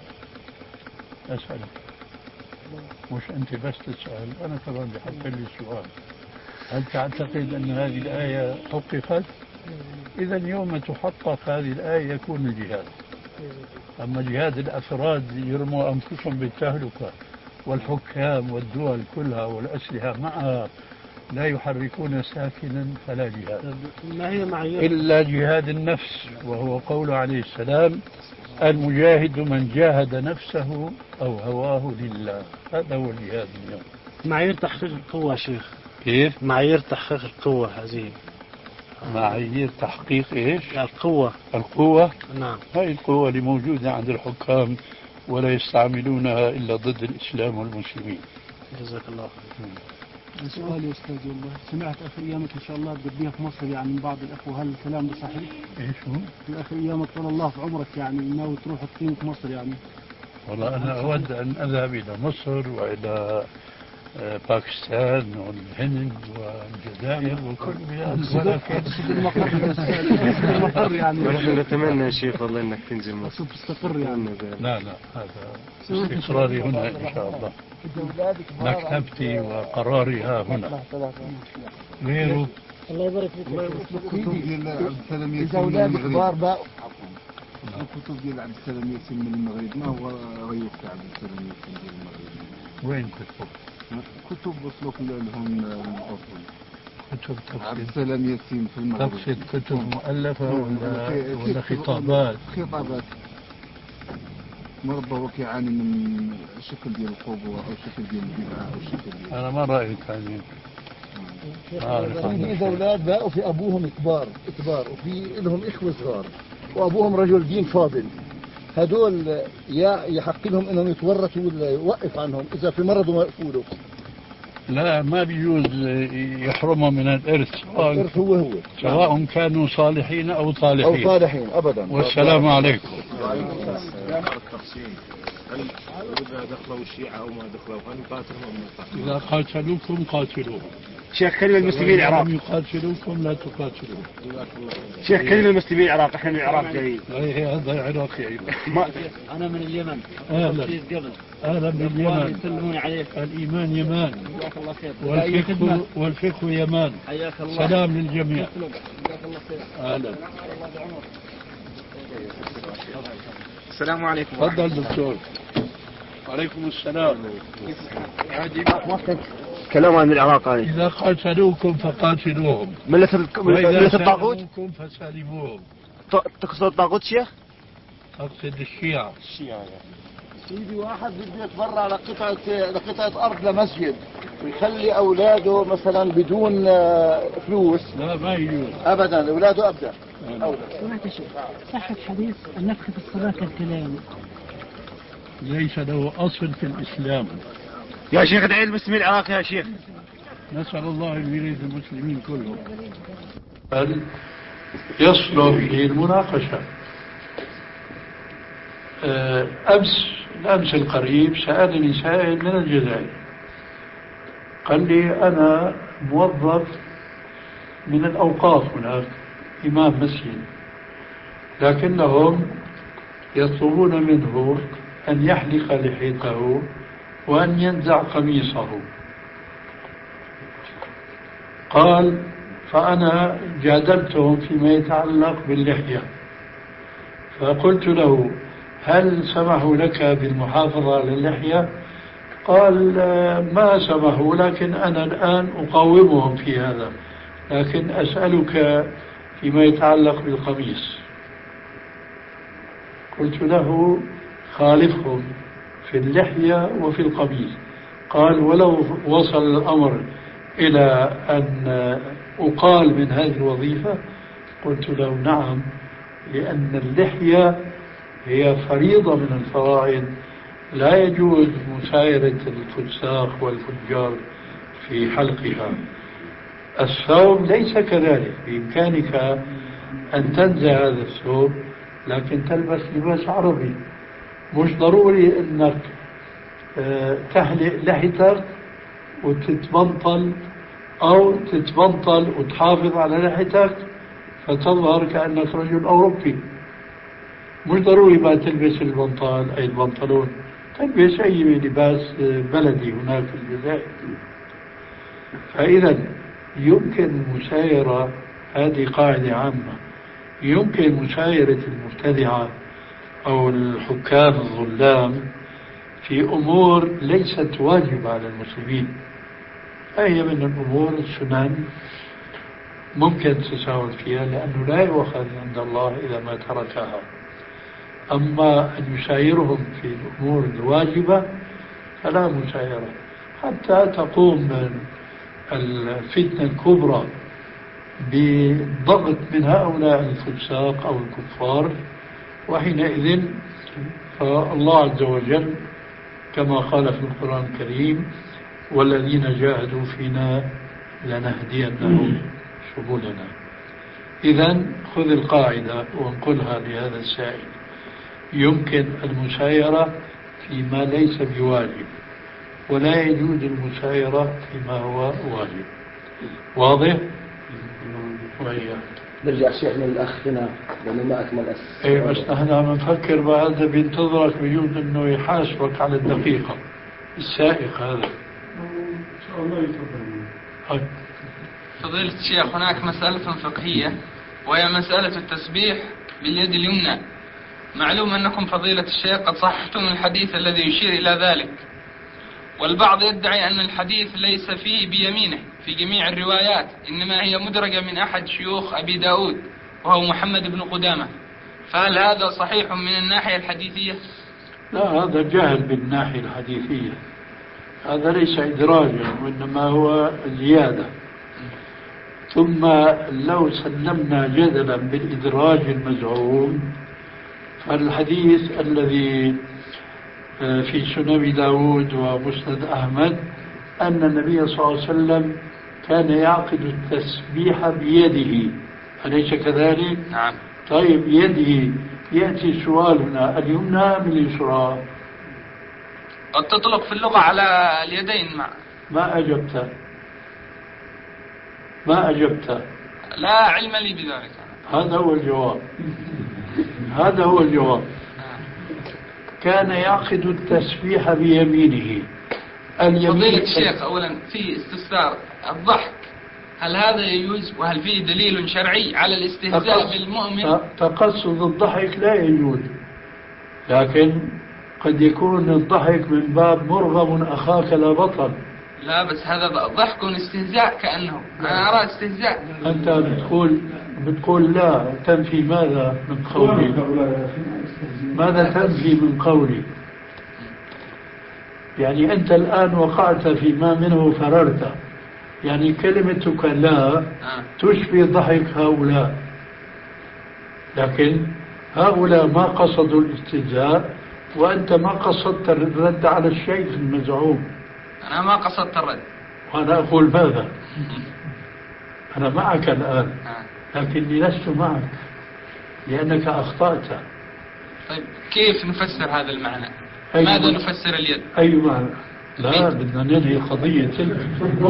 أسألك، مش أنت بس تسأل، أنا كمان بحق لي السؤال. هل تعتقد أن هذه الآية حققت؟ إذا يوم تحقق هذه الآية يكون الجهاد. أما جهاد الأفراد يرموا أنفسهم بالتهلكة، والحكام والدول كلها والأسلحة معها لا يحركون ساكنا فلا جهاد. ما هي إلا جهاد النفس، وهو قول عليه السلام المجاهد من جاهد نفسه أو هواه لله. هذا هو الجهاد اليوم. معايير تحقيق القوة يا شيخ. كيف؟ معايير تحقيق القوة هذه. معايير تحقيق إيش؟ القوة. القوة؟ نعم. هذه القوة اللي موجودة عند الحكام ولا يستعملونها إلا ضد الإسلام والمسلمين. جزاك الله خير. سؤال يا أستاذ، والله سمعت آخر أيامك إن شاء الله تقضيها في مصر يعني من بعض الأخوة، هل الكلام ده صحيح؟ إيش هو؟ في آخر أيامك طال الله في عمرك يعني ناوي تروح تقيم في مصر يعني؟ والله أنا أود أن أذهب إلى مصر وإلى باكستان والهند والجزائر وكل بلاد، ولكن يعني ونحن نتمنى يا شيخ والله انك تنزل مصر تستقر يعني. لا هذا استقراري هنا ان شاء الله. مكتبتي وقراري ها هنا. غيره الله يبارك فيك. الكتب ديال عبد السلام ياسين من المغرب. الكتب ديال عبد السلام ياسين من المغرب، ما هو رأيك في عبد السلام ياسين ديال المغرب؟ وين كتب؟ كتب وصلوك لهم الأصل. كتب عبد السلام ياسين في المغرب. تقصد كتب مؤلفة ولا خطابات؟ خطابات. مرضى هو كيعاني من شكل ديال القبوة أو شكل ديال البدعة أو شكل ديال. أنا ما رأيك يعني. في أولاد بقوا في أبوهم كبار وفي لهم إخوة صغار وأبوهم رجل دين فاضل، هدول يحق لهم انهم يتورثوا ولا يوقف عنهم اذا في مرض وما يقولوا؟ لا ما بيجوز يحرمهم من الارث. الارث هو سواء كانوا صالحين او طالحين ابدا. والسلام عليكم. هل إذا دخلوا الشيعة أو ما دخلوا هل نقاتلهم أم نقاتلهم؟ إذا قاتلوكم قاتلوهم شيخ كلمة المسلمين العراق يقاتلوكم لا تقاتلون. شيخ كلمة المسلمين العراق، احنا من العراق جايين. هذا عراقي أيضا. أنا من اليمن. أهلا باليمن. يسلمون عليك. الإيمان يمان. جزاك الله خير. والفقه يمان. حياك الله. سلام للجميع. جزاك الله خير. أهلا. السلام عليكم. تفضل دكتور. وعليكم السلام. كلام عن العراق هذه. إذا قاتلوكم فقاتلوهم. ملة الطاغوت فسالموهم. تقصد الطاغوت شيخ؟ أقصد الشيعة. سيدي واحد بده يتبرع على قطعة أرض لمسجد ويخلي أولاده مثلا بدون فلوس. لا ما يجوز أبدا، أولاده أبدا. سمعت شيء صحة حديث النفخ في الصلاة كالكلام ليس له أصل في الإسلام. يا شيخ ادعي المسلمين العراق يا شيخ. نسأل الله أن يريد المسلمين كلهم. بل يصلح للمناقشة. الأمس القريب سألني سائل من الجزائر قال لي أنا موظف من الأوقاف هناك، إمام مسجد، لكنهم يطلبون منه أن يحلق لحيته وأن ينزع قميصه. قال فأنا جادلتهم فيما يتعلق باللحية، فقلت له هل سمحوا لك بالمحافظة على اللحية؟ قال ما سمحوا، لكن أنا الآن أقاومهم في هذا، لكن أسألك فيما يتعلق بالقميص. قلت له خالفهم في اللحية وفي القميص. قال ولو وصل الأمر إلى أن أقال من هذه الوظيفة؟ قلت له نعم، لأن اللحية هي فريضة من الفرائض، لا يجوز مسايرة الفساق والفجار في حلقها. الثوب ليس كذلك، بإمكانك أن تنزع هذا الثوب لكن تلبس لباس عربي. مش ضروري أنك تحلق لحيتك وتتبنطل، أو تتبنطل وتحافظ على لحيتك فتظهر كأنك رجل أوروبي. مش ضروري ما تلبس البنطال أي البنطلون، تلبس أي لباس بلدي هناك في الجزائر. فإذا يمكن المسايرة، هذه قاعدة عامة، يمكن مسايرة المبتدعة أو الحكام الظلام في أمور ليست واجبة على المسلمين، هي من الأمور السنن ممكن تساوي فيها، لأنه لا يؤخذ عند الله إذا ما تركها. أما أن يسايرهم في الأمور الواجبة فلا مسايرة حتى تقوم الفتنة الكبرى بضغط من هؤلاء الفساق أو الكفار، وحينئذ فالله عز وجل كما قال في القرآن الكريم والذين جاهدوا فينا لنهدينهم سبلنا. إذن خذ القاعدة وانقلها لهذا السائل، يمكن المسايرة فيما ليس بواجب، ولا يجوز المسايرة فيما هو واجب. واضح؟ وإياه نرجع شيخنا الأخ هنا لأنه ما أكمل إيه بس نحن بنفكر بهذا، بينتظرك بيجوز إنه يحاسبك على الدقيقة. السائق هذا إن شاء الله يتفضل. فضيلة الشيخ، هناك مسألة فقهية وهي مسألة التسبيح باليد اليمنى. معلوم أنكم فضيلة الشيخ قد صححتم الحديث الذي يشير إلى ذلك، والبعض يدعي أن الحديث ليس فيه بيمينه في جميع الروايات، إنما هي مدرجة من أحد شيوخ أبي داود وهو محمد بن قدامة، فهل هذا صحيح من الناحية الحديثية؟ لا، هذا جهل بالناحية الحديثية، هذا ليس إدراجا وإنما هو زيادة. ثم لو سلمنا جدلا بالإدراج المزعوم، فالحديث الذي في سنن داود ومسند أحمد أن النبي صلى الله عليه وسلم كان يعقد التسبيح بيده، أليس كذلك؟ نعم. طيب يده، يأتي السؤال هنا اليمنى أم اليسرى؟ قد تطلق في اللغة على اليدين. ما أجبت. ما أجبت. لا علم لي بذلك. هذا هو الجواب. هذا هو الجواب. كان يعقد التسبيح بيمينه. فضيلة الشيخ، أولا في استفسار الضحك، هل هذا يجوز وهل فيه دليل شرعي على الاستهزاء بالمؤمن؟ تقصد الضحك لا يجوز، لكن قد يكون الضحك من باب مرغم أخاك لا بطل. لا بس هذا ضحك استهزاء كأنه، أنا أرى استهزاء. أنت بتقول لا تنفي ماذا من قولي؟ ماذا تنفي من قولي؟ يعني أنت الآن وقعت فيما منه فررت، يعني كلمتك لا تشبه ضحك هؤلاء، لكن هؤلاء ما قصدوا الاستهزاء وأنت ما قصدت الرد على الشيء المزعوم. أنا ما قصدت الرد. وأنا أقول ماذا؟ أنا معك الآن، لكني لست معك لأنك أخطأت. طيب كيف نفسر هذا المعنى؟ ماذا نفسر اليد؟ أي معنى؟ لا بدنا ننهي قضية تلك.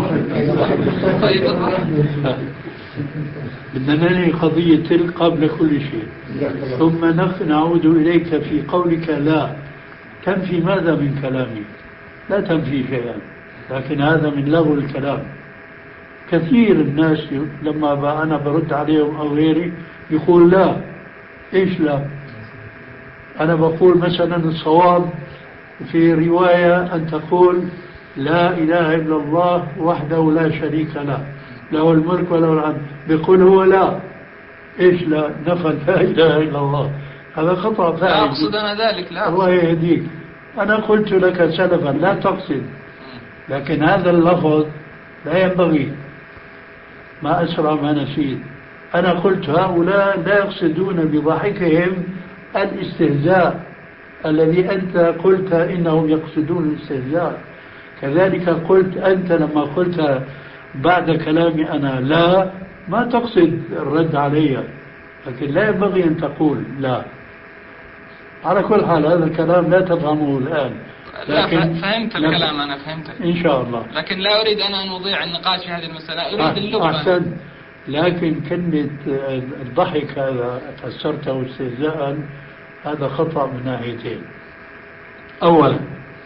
بدنا ننهي قضية تلك قبل كل شيء، ثم نعود إليك في قولك لا تنفي ماذا من كلامي؟ لا تنفي شيئا، لكن هذا من لغو الكلام. كثير الناس لما أنا برد عليهم أو غيري يقول لا. إيش لا؟ أنا بقول مثلا الصواب في رواية أن تقول لا إله إلا الله وحده لا شريك له، له الملك وله الحمد. بيقول هو لا. إيش لا؟ نفى لا إله إلا الله. هذا خطأ فاحش. لا أقصد أنا ذلك، لا الله يهديك. أنا قلت لك سلفا لا تقصد، لكن هذا اللفظ لا ينبغي. ما أسرع ما نسيت. أنا قلت هؤلاء لا يقصدون بضحكهم الاستهزاء الذي أنت قلت إنهم يقصدون الاستهزاء. كذلك قلت أنت لما قلت بعد كلامي أنا لا، ما تقصد الرد علي، لكن لا ينبغي أن تقول لا. على كل حال هذا الكلام لا تفهمه الآن، لكن فهمت الكلام، أنا فهمت إن شاء الله، لكن لا أريد أن أضيع النقاش في هذه المسألة، أريد اللغة. أحسن. لكن كلمة الضحك هذا فسرته استهزاء، هذا خطأ من ناحيتين. أولا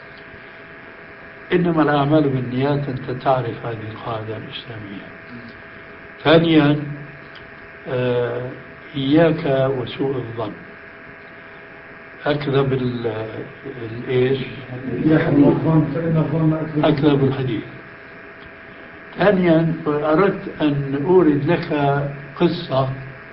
إنما الأعمال بالنيات، أنت تعرف هذه القاعدة الإسلامية. ثانيا إياك وسوء الظن. أكذب الإيش؟ أكذب الحديث. ثانيا أردت أن أورد لك قصة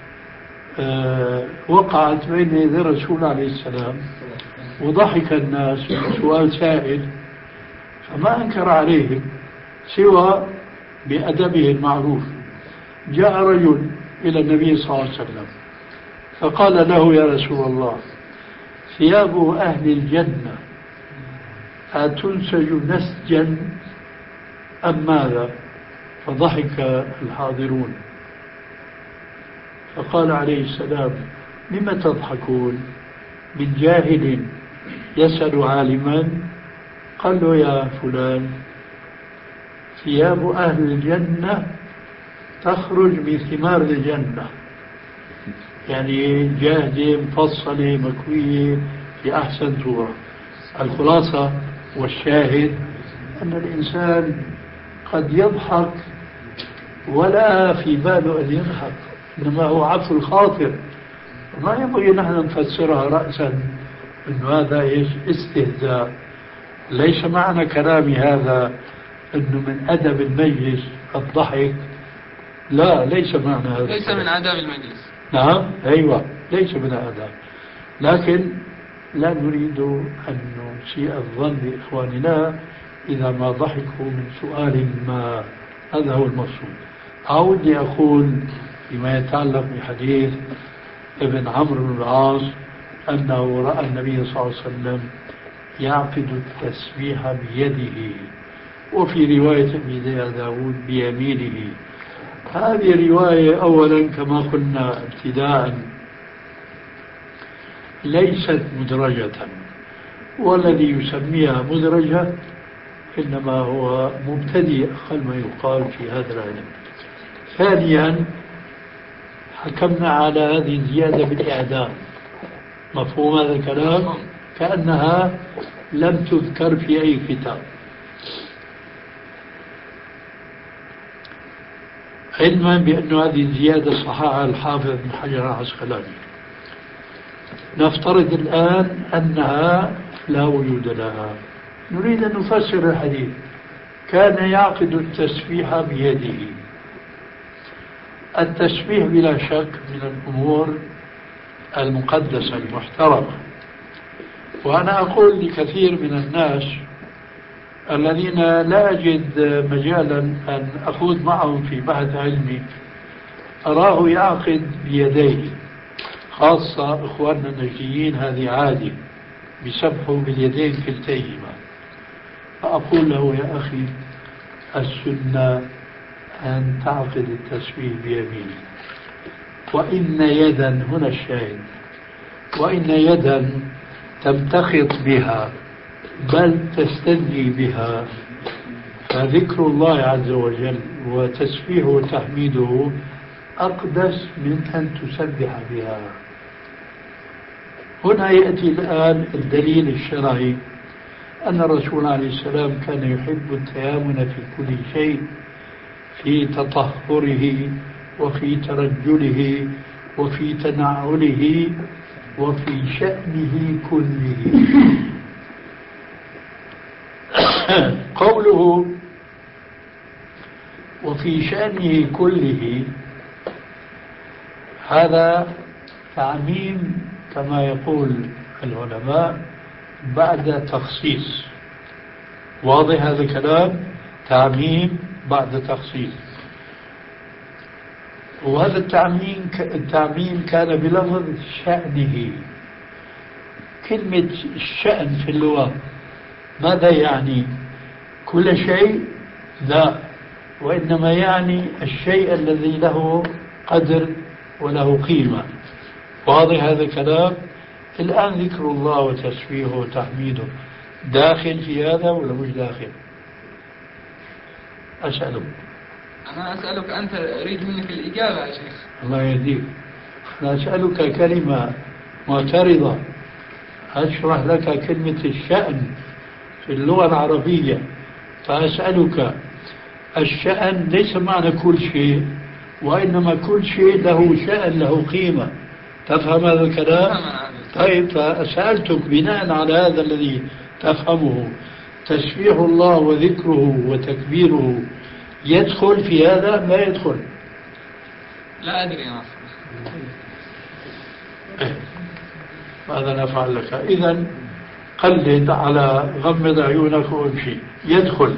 وقعت بين يدي الرسول عليه السلام، وضحك الناس سؤال سائل فما أنكر عليهم سوى بأدبه المعروف. جاء رجل إلى النبي صلى الله عليه وسلم فقال له يا رسول الله ثياب أهل الجنة أتنسج نسجا أم ماذا؟ فضحك الحاضرون، فقال عليه السلام لم تضحكون؟ من جاهل يسأل عالما؟ قال له يا فلان ثياب أهل الجنة تخرج من ثمار الجنة، يعني جاهزة مفصلة مكوية في أحسن صورة. الخلاصة والشاهد أن الإنسان قد يضحك ولا في باله أن يضحك، إنما هو عفو الخاطر. ما ينبغي نحن نفسرها رأسا إنه هذا إيش استهزاء. ليس معنى كلامي هذا إنه من أدب المجلس الضحك، لا ليس معنى هذا، ليس من آداب المجلس. نعم أيوة ليس من آداب، لكن لا نريد أن نسيء الظن بإخواننا إذا ما ضحكوا من سؤال ما، هذا هو المقصود. أودي أقول فيما يتعلق بحديث ابن عمرو بن العاص أنه رأى النبي صلى الله عليه وسلم يعقد التسبيح بيده، وفي رواية ابن داود بيمينه. هذه رواية أولا كما قلنا ابتداء ليست مدرجة، والذي يسميها مدرجة إنما هو مبتدئ أقل ما يقال في هذا العلم. ثانيا حكمنا على هذه الزيادة بالإعدام. مفهوم هذا الكلام؟ كأنها لم تذكر في أي كتاب، علما بأن هذه الزيادة صححها الحافظ ابن حجر العسقلاني. نفترض الآن أنها لا وجود لها، نريد أن نفسر الحديث. كان يعقد التسبيح بيده. التسبيح بلا شك من الأمور المقدسة المحترمة، وأنا أقول لكثير من الناس الذين لا أجد مجالا أن أخوض معهم في بحث علمي، أراه يعقد بيديه، خاصة إخواننا النجديين هذه عادة، بسبحوا باليدين كلتيهما. فأقول له يا أخي السنة أن تعقد التسبيح بيمينك، وإن يدا، هنا الشاهد، وإن يدا تمتخط بها بل تستنجي بها، فذكر الله عز وجل وتسبيحه وتحميده أقدس من أن تسبح بها. هنا يأتي الآن الدليل الشرعي أن الرسول عليه السلام كان يحب التيامن في كل شيء، في تطهره وفي ترجله وفي تنعله وفي شأنه كله. قوله وفي شأنه كله هذا تعميم كما يقول العلماء بعد تخصيص. واضح هذا الكلام؟ تعميم بعد تخصيص. وهذا التعميم كان بلفظ شأنه. كلمة الشأن في اللغة ماذا يعني؟ كل شيء؟ لا، وإنما يعني الشيء الذي له قدر وله قيمة. واضح هذا الكلام؟ الآن ذكر الله وتسبيحه وتحميده داخل في هذا ولا مش داخل؟ أسألك. أنا أسألك، أنت أريد منك الإجابة يا شيخ. الله يهديك. أنا أسألك كلمة معترضة، أشرح لك كلمة الشأن في اللغة العربية، فأسألك الشأن ليس معنى كل شيء، وإنما كل شيء له شأن له قيمة. تفهم هذا الكلام؟ طيب، فسألتك بناء على هذا الذي تفهمه، تسبيح الله وذكره وتكبيره يدخل في هذا ما يدخل؟ لا أدري يا ماذا نفعل لك؟ إذا قلد على غمض عيونك وامشي، يدخل.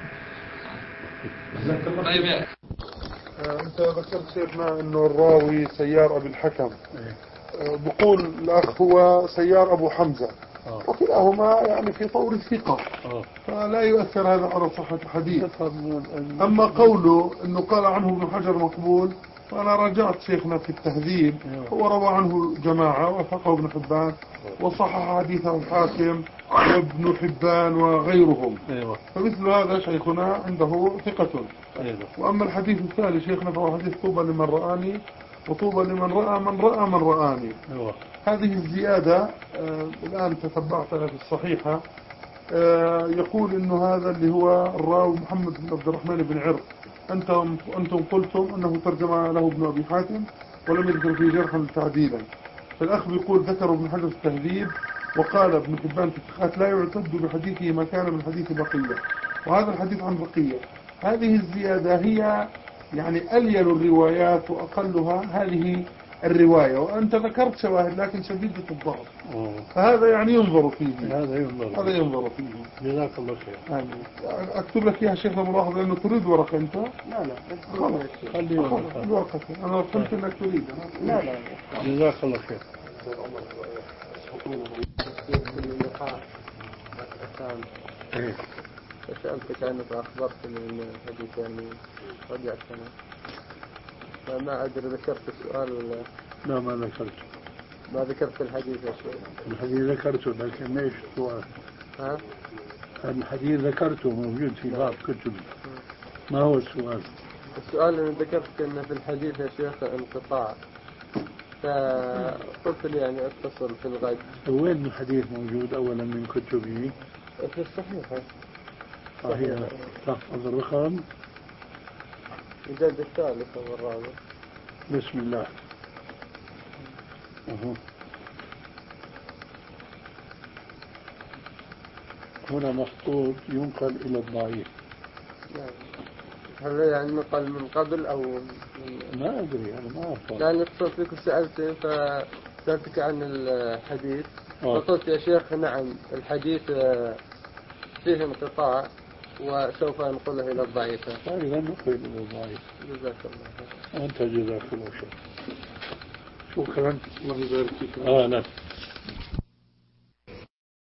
طيب أنت ذكرت شيخنا أنه الراوي سيار أبي الحكم، بقول الأخ هو سيار أبو حمزة، وكلاهما يعني في طور الثقة، فلا يؤثر هذا على صحة الحديث. أما قوله أنه قال عنه ابن حجر مقبول، فأنا رجعت شيخنا في التهذيب، هو روى عنه جماعة وثقه ابن حبان وصحح حديثه الحاكم وابن حبان وغيرهم، فمثل هذا شيخنا عنده ثقة. وأما الحديث الثاني شيخنا فهو حديث طوبى لمن رآني وطوبى لمن رأى من رأى من رآني. هذه الزيادة الآن تتبعتها في الصحيحة، يقول إنه هذا اللي هو الراوي محمد بن عبد الرحمن بن عرق، أنتم قلتم أنه ترجم له ابن أبي حاتم ولم يذكر فيه جرحا تعديلا. فالأخ يقول ذكر ابن حجر في التهذيب وقال ابن حبان في الثقات لا يعتد بحديثه ما كان من حديث بقية، وهذا الحديث عن بقية. هذه الزيادة هي يعني أليل الروايات وأقلها هذه الرواية، وأنت ذكرت شواهد لكن شديدة الضغط، فهذا يعني ينظر فيه. هذا ينظر فيه. جزاك الله خير. أكتب لك يا شيخنا ملاحظة لأنه تريد ورقة أنت؟ لا خلاص خلي الورقة. أنا فهمت أنك تريد. لا جزاك الله خير. سألتك عنك وأخبرت من الحديث يعني رجعت أنا، فما أدري ذكرت السؤال ولا لا ما ذكرته. ما ذكرت الحديث يا شيخ. الحديث ذكرته لكن ايش السؤال؟ الحديث ذكرته موجود في بعض كتب. ما هو السؤال؟ السؤال أنا ذكرت أن في الحديث يا شيخ انقطاع، فقلت لي يعني أتصل في الغد. وين الحديث موجود أولا من كتبه؟ في الصحيحة. هي تحفظ الرقم الجلد الثالث أو الرابع. بسم الله. هنا مخطوط ينقل إلى الضعيف. هل يعني نقل من قبل أو ما أدري أنا ما أعرف. لأن اتصلت بك وسألتني فسألتك عن الحديث فقلت يا شيخ نعم الحديث فيه انقطاع وسوف ننقله إلى الضعيف. طيب ننقل إلى الضعيف. جزاك الله خير. أنت جزاك الله خير. شكرا. الله يبارك فيك. لا